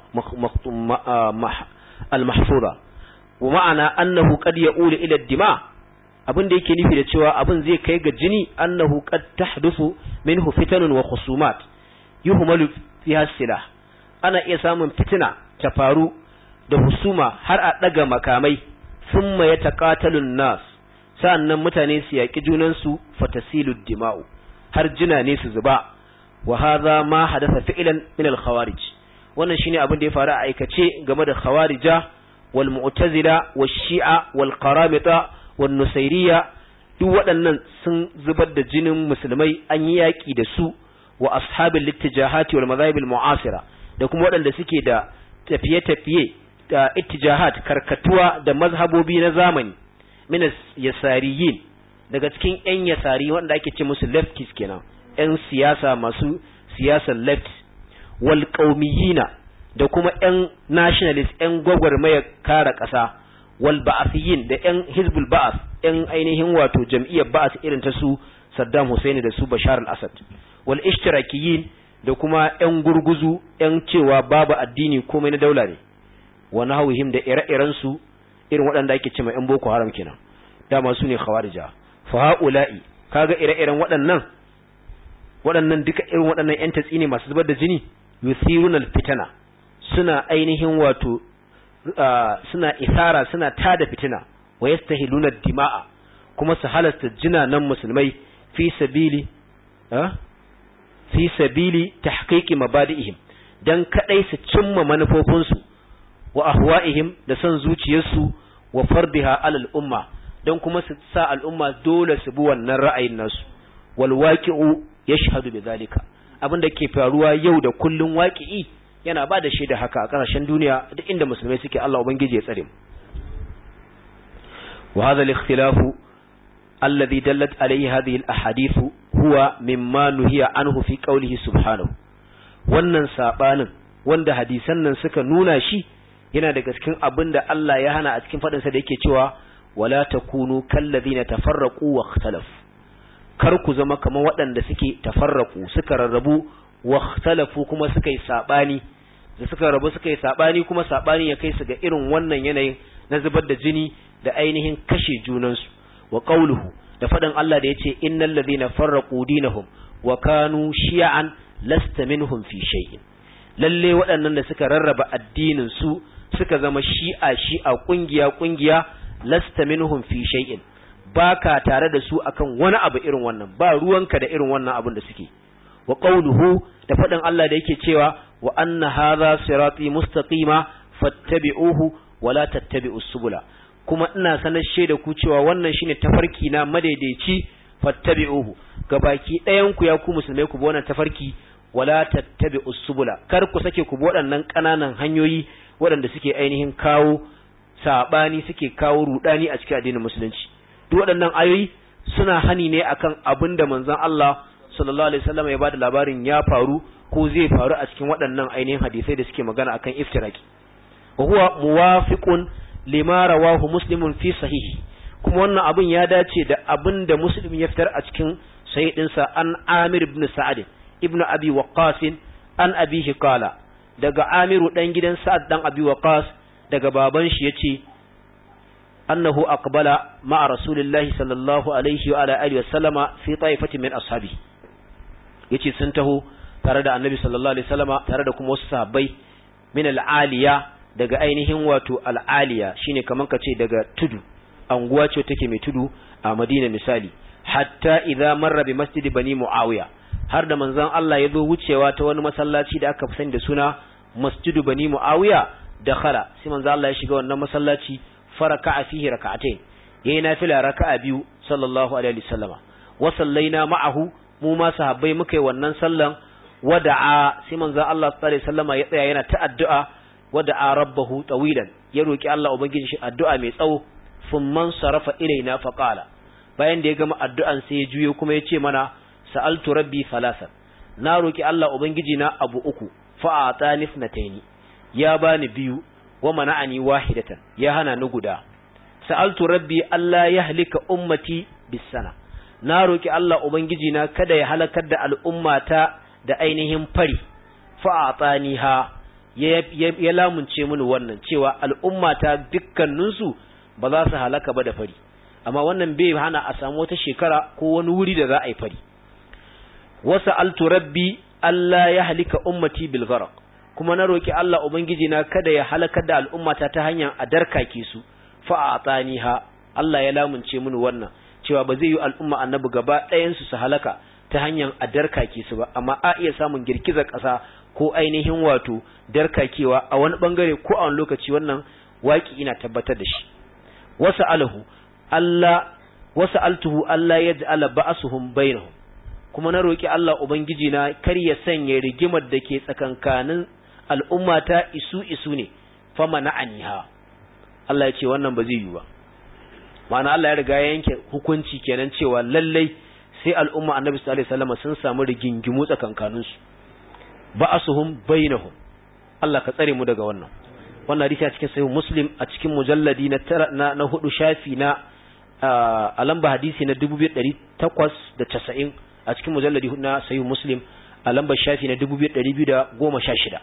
al mahfuza wa ma'ana annahu qad ya'ulu ila dima' abin da yake nufi da cewa abin zai kai ga jini annahu qad tahdusu minhu fitanun wa khusumat yuhmalu fiha silah ana iya samun fitina ta faru da husuma har a daga makamai thumma yataqatalun nas sannan mutane su yaki junan su fatasilud dima'u har jina ne su zuba wa hadha ma hadatha fi'lan min al khawarij wannan shine abin da ya faru a aikace game da khawarija wal mu'tazila wash shi'a wal qaramita wan nusairiya duk waɗannan sun zubar da jinin musulmai an yi yaƙi da su wa ashabil ittijahati wal madhahib al mu'asira da kuma waɗanda suke da tafiye-tafiye da ittijahat karkatuwa da mazhabobi na zamani min yasariyin daga cikin ƴan yasari wanda ake ce musu leftists kenan ƴan siyasa masu siyasar left wal qaumiyina da kuma ƴan nationalist ƴan gwagwarmaya kare ƙasa wal ba'athiyin da ƴan hizbul ba'ath ƴan ainihin wato jam'iyyar ba'ath irin ta su Saddam Hussein da su Bashar al-Assad wal ishtirakiyin da kuma ƴan gurguzu ƴan cewa babu addini komai na daula ne wa nahwihim da ire-iren su irin waɗanda ake cewa ƴan boko haram kenan dama su ne khawarija fa haula'i kaga ire-iren waɗannan waɗannan duka irin waɗannan ƴan tatsini masu zubar da jini yuthiruna al-fitana suna ainihin wato Uh, suna isara suna tada fitina wa yastahiluna dima'a kuma su halasta jinanan musulmai fi sabili uh? fi sabili tahqiqi mabadi'ihim dan kadai su cimma manufofinsu wa ahwa'ihim da san zuciyarsu wa fardiha alal umma dan kuma su sa al'umma dole su bi wannan ra'ayin nasu wal waqi'u yashhadu bidhalika abinda ke faruwa yau da kullun waqi'i yana ba da shaida haka a ƙarshen duniya duk inda musulmai suke Allah ubangiji ya tsare mu wa hadha al-ikhtilaf alladhi dallat alayhi hadhihi al-ahadith huwa mimma nuhiya anhu fi qawlihi subhanahu wannan sabanin wanda hadisan nan suka nuna shi yana daga cikin abinda Allah ya hana a cikin fadin sa da yake cewa wala takunu kalladhina tafarraqu wa ikhtalafu kar ku zama kamar waɗanda suke tafarraqu suka rarrabu wa ikhtalafu kuma suka yi sabani da suka rabu suka yi sabani kuma sabani ya kai su ga irin wannan yanayin na zubar da jini da ainihin kashe junansu. Wa qawluhu da faɗin Allah da yace innal ladhina farraqu dinahum wa kanu shi'an lasta minhum fi shay'in, lalle waɗannan da suka rarraba addinin su suka zama shi'a shi'a kungiya kungiya, lasta minhum fi shay'in, baka tare da su akan wani abu irin wannan, ba ruwanka da irin wannan abin da suke. Wa qawluhu da faɗin Allah da yake cewa wa anna hadha sirati mustaqima fattabi'uhu wa la tattabi'us subula, kuma ina sanar da ku cewa wannan shine tafarki na madaidaici, fattabi'uhu, gabaki ɗayan ku ya ku musulmai ku bi wannan tafarki, wala tattabi'us subula, kar ku sake ku bi waɗannan ƙananan hanyoyi waɗanda suke ainihin kawo sabani, suke kawo rudani a cikin addinin musulunci. Duk waɗannan ayoyi suna hani ne akan abinda manzon Allah sallallahu alaihi wasallam ya bada labarin ya faru ko zai faru a cikin waɗannan ainihin hadisai da suke magana akan iftiraki. wa huwa muwafiqun lima rawahu muslimun fi sahihi, kuma wannan abin ya dace da abin da muslim ya fitar a cikin sahih dinsa an Amir ibn Sa'ad ibn Abi Waqqas an abihi qala, daga Amiru dan gidan Sa'ad dan Abi Waqqas daga baban shi yace annahu aqbala ma'a rasulillahi sallallahu alaihi wa ala alihi wa sallama fi ta'ifatin min ashabi, yace sun taho tare da annabi sallallahu alaihi wasallama tare da kuma wasu sahabbai min al-aliya, daga ainihin wato al-aliya shine kaman kace daga tudu, anguwa ce take mai tudu a Madina misali. Hatta idza marra bi masjid bani Muawiya, har da manzon Allah ya zo wucewa ta wani masallaci da aka fi sani da suna masjidu bani Muawiya, dakhala, sai manzon Allah ya shiga wannan masallaci, faraka'a fihi rak'atayn, yayi nafila raka'a biyu sallallahu alaihi wasallama, wa sallaina ma'ahu, mu ma sahabbai muka yi wannan sallan. Wada'a, sai manzon Allah sallallahu alaihi wasallama ya tsaya yana ta addu'a, wada'a rabbahu tawilan, ya roki Allah ubangiji shi addu'a mai tsawo. Thumma sarafa ilaina faqala, bayan da ya gama addu'an sai ya juyo kuma ya ce mana sa'altu rabbi thalathan, na roki Allah ubangiji na abu uku, fa atani ithnatayn, ya bani biyu, wa mana'ani wahidatan, ya hana ni guda. Sa'altu rabbi alla yahlika ummati bis-sana, na roki Allah ubangiji na kada ya halakar da al'ummata da ainihin fari, fa ataniha, ya, ya, ya lamunce mini wannan cewa al'ummata dukkaninsu ba za su halaka ba da fari, amma wannan bai hana a samu wata shekara ko wani wuri da za a yi fari. Wasa altu rabbi Allah ya halika ummati bil gharq, kuma na roki Allah ubangiji na kada ya halakar da al'ummata ta hanyar a darkake su, fa ataniha, Allah ya lamunce mini wannan cewa ba zai yi al'umma annabi gaba ɗayan su su halaka ta hanyar a darkake su ba, amma a iya samun girgizar ƙasa ko ainihin wato darkakewa a wani bangare ko a wani lokaci, wannan waki ina tabbatar da shi. Wasa alahu Allah wasa altuhu Allah yaj'ala ba'suhum bainahum, kuma na roki Allah ubangiji na kar ya sanya rigimar da ke tsakankanin al'ummata isu isu ne, fa mana'aniha, Allah ya ce wannan ba zai yi ba. Ma'ana Allah ya riga ya yanke hukunci kenan cewa lallai sai al'umma annabi sallallahu alaihi wasallam sun samu rigingimu tsakankanin su, ba'suhum bainahum. Allah ka tsare mu daga wannan. Wannan hadisi a cikin sahih Muslim a cikin mujalladi na tara, na, na hudu shafi na a lamba hadisi na dubu biyu ɗari takwas da casa'in, a cikin mujalladi na sahih Muslim a lambar shafi na dubu biyu ɗari biyu da goma sha shida.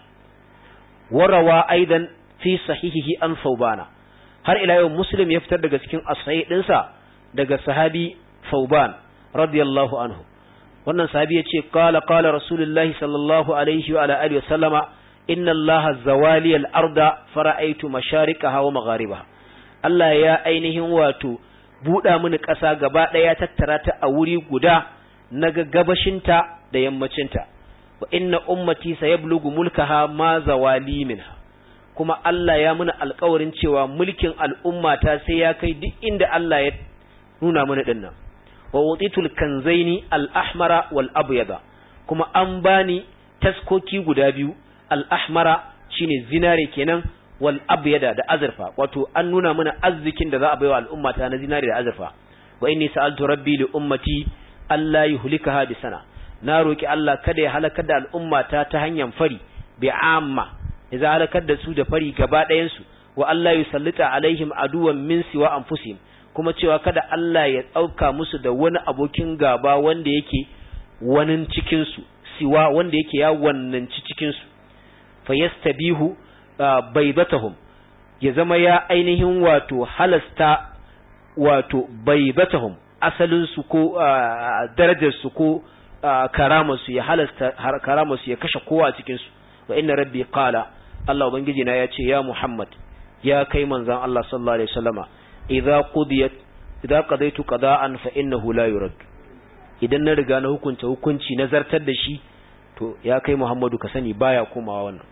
Warawa aidan fi sahihihi an Thawbana, har ila yau Muslim ya fitar daga cikin as-sahih dinsa daga sahabi Thawban radiyallahu anhu. Wannan sahabi yace qala qala rasulullahi sallallahu alaihi wa ala alihi wa sallama inna allaha zawali al-arda fara'aytu mashariqaha wa magharibaha, Allah ya ainihin wato buda mini ƙasa gaba ɗaya tattara ta a wuri guda, naga gabashinta da yammacinta. Wa inna ummati sayablugu mulkaha ma zawali minha, kuma Allah ya muna alƙawarin cewa mulkin al'ummata sai ya kai duk inda Allah ya nuna mana dinnan. Wa wutitul kanzaini al-ahmara wal abyada, kuma an bani taskoki guda biyu, al-ahmara shine zinare kenan, wal abyada da azurfa, wato an nuna mana arzikin da za a baiwa al'ummata na zinare da azurfa. Wa inni sa'altu rabbi li ummati alla yuhlikaha bi sana, na roki Allah kada ya halakar da al'ummata ta hanyar fari, bi amma, idza halakar da su da fari gaba ɗayan su, wa Allah yusallita alaihim aduwan min siwa anfusihim, kuma cewa kada Allah ya tsauka musu da wani abokin gaba wanda yake wanin cikin su, siwa wanda yake ya wannanci cikin su. fayastabihu baydatahum ya zama ya ainihin wato halasta wato baydatahum asalin su ko darajar su ko karamar su ya halasta karamar su ya kashe kowa a cikin su wa inna rabbi qala Allah ubangiji na ya ce ya Muhammad ya kai manzon Allah sallallahu alaihi wasallama idza qudiyat idza qadaytu qada'an fa innahu la yurad idan na riga na hukunta hukunci nazartar da shi to ya kai Muhammadu ka sani baya komawa wannan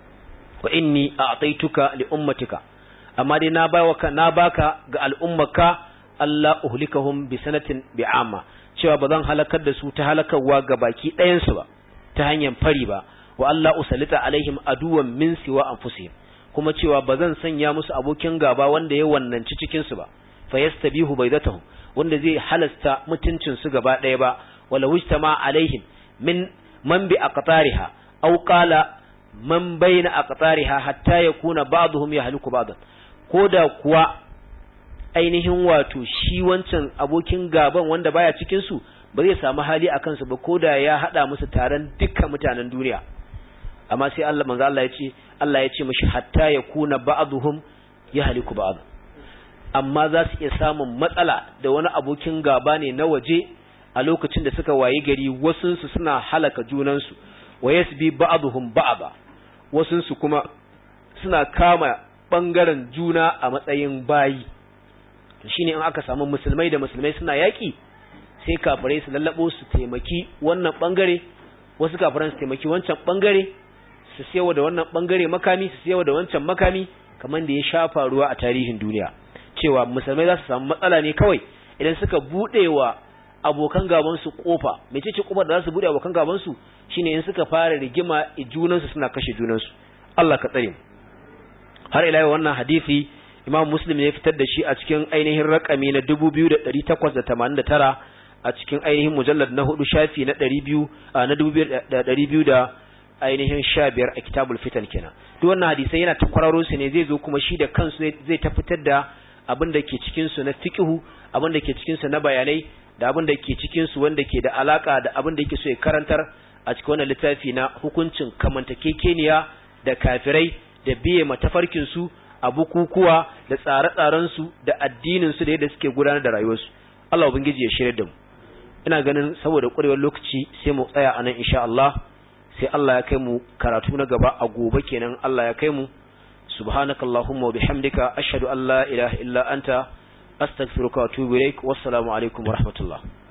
wa inni a'taituka li ummatika amma dai na baka na baka ga al'ummaka Allah uhlikahum bi sanatin bi'ama cewa bazan halakar da su ta halakarwa ga baki ɗayan su ba ta hanyar fari ba wa Allah usalita alaihim aduwan min siwa anfusihim kuma cewa bazan sanya musu abokin gaba wanda ya wannanci cikin su ba fayastabihu baydatahum wanda zai halasta mutuncin su gaba ɗaya ba wala wujtama alaihim min man bi aqtariha aw qala man bayna aqtariha hatta yakuna ba'dhum yahluku ba'dan koda kuwa ainihin wato shi wancan abokin gaban wanda baya cikin su ba zai samu hali akan su ba koda ya hada musu taron dukkan mutanen duniya amma sai Allah manzo Allah ya ce Allah ya ce mishi hatta yakuna ba'dhum yahluku ba'dan amma za su iya samun matsala da wani abokin gaba ne na waje a lokacin da suka wayi gari wasunsu suna halaka junansu wa yasbi ba'dhum ba'da wasunsu kuma suna kama bangaren juna a matsayin bayi shine in aka samu musulmai da musulmai suna yaki sai kafirai su lallabo su taimaki wannan bangare wasu kafiran su taimaki wancan bangare su siyawa da wannan bangare makami su siyawa da wancan makami kamar da ya shafa ruwa a tarihin duniya cewa musulmai za su samu matsala ne kawai idan suka budewa abokan gaban su kofa mecece kofar da za su bude abokan gaban su shine in suka fara rigima junan su suna kashe junan su Allah ka tsare mu har ila wannan hadisi Imam Muslim ne ya fitar da shi a cikin ainihin rakami na dubu biyu da ɗari takwas da tamanin da tara a cikin ainihin mujallad na hudu shafi na ɗari biyu na dubu biyu da ɗari biyu da ainihin sha biyar a kitabul fitan kenan duk wannan hadisai yana ta kwararo su ne zai zo kuma shi da kansu zai ta fitar da abin da ke cikin su na fiqhu abin da ke cikin su na bayanai da abin da ke cikin su wanda ke da alaka da abin da yake so ya karantar a cikin wannan littafi na hukuncin kamantakekeniya da kafirai da biye matafarkin su a bukukuwa da tsare-tsaren su da addinin su da yadda suke gudanar da rayuwar su Allah ubangiji ya shirye da mu ina ganin saboda ƙwarewar lokaci sai mu tsaya anan insha Allah sai Allah ya kai mu karatu na gaba a gobe kenan Allah ya kai mu subhanakallahumma wa bihamdika ashhadu an la ilaha illa anta astaghfiruka wa atubu ilaik wassalamu alaikum wa rahmatullah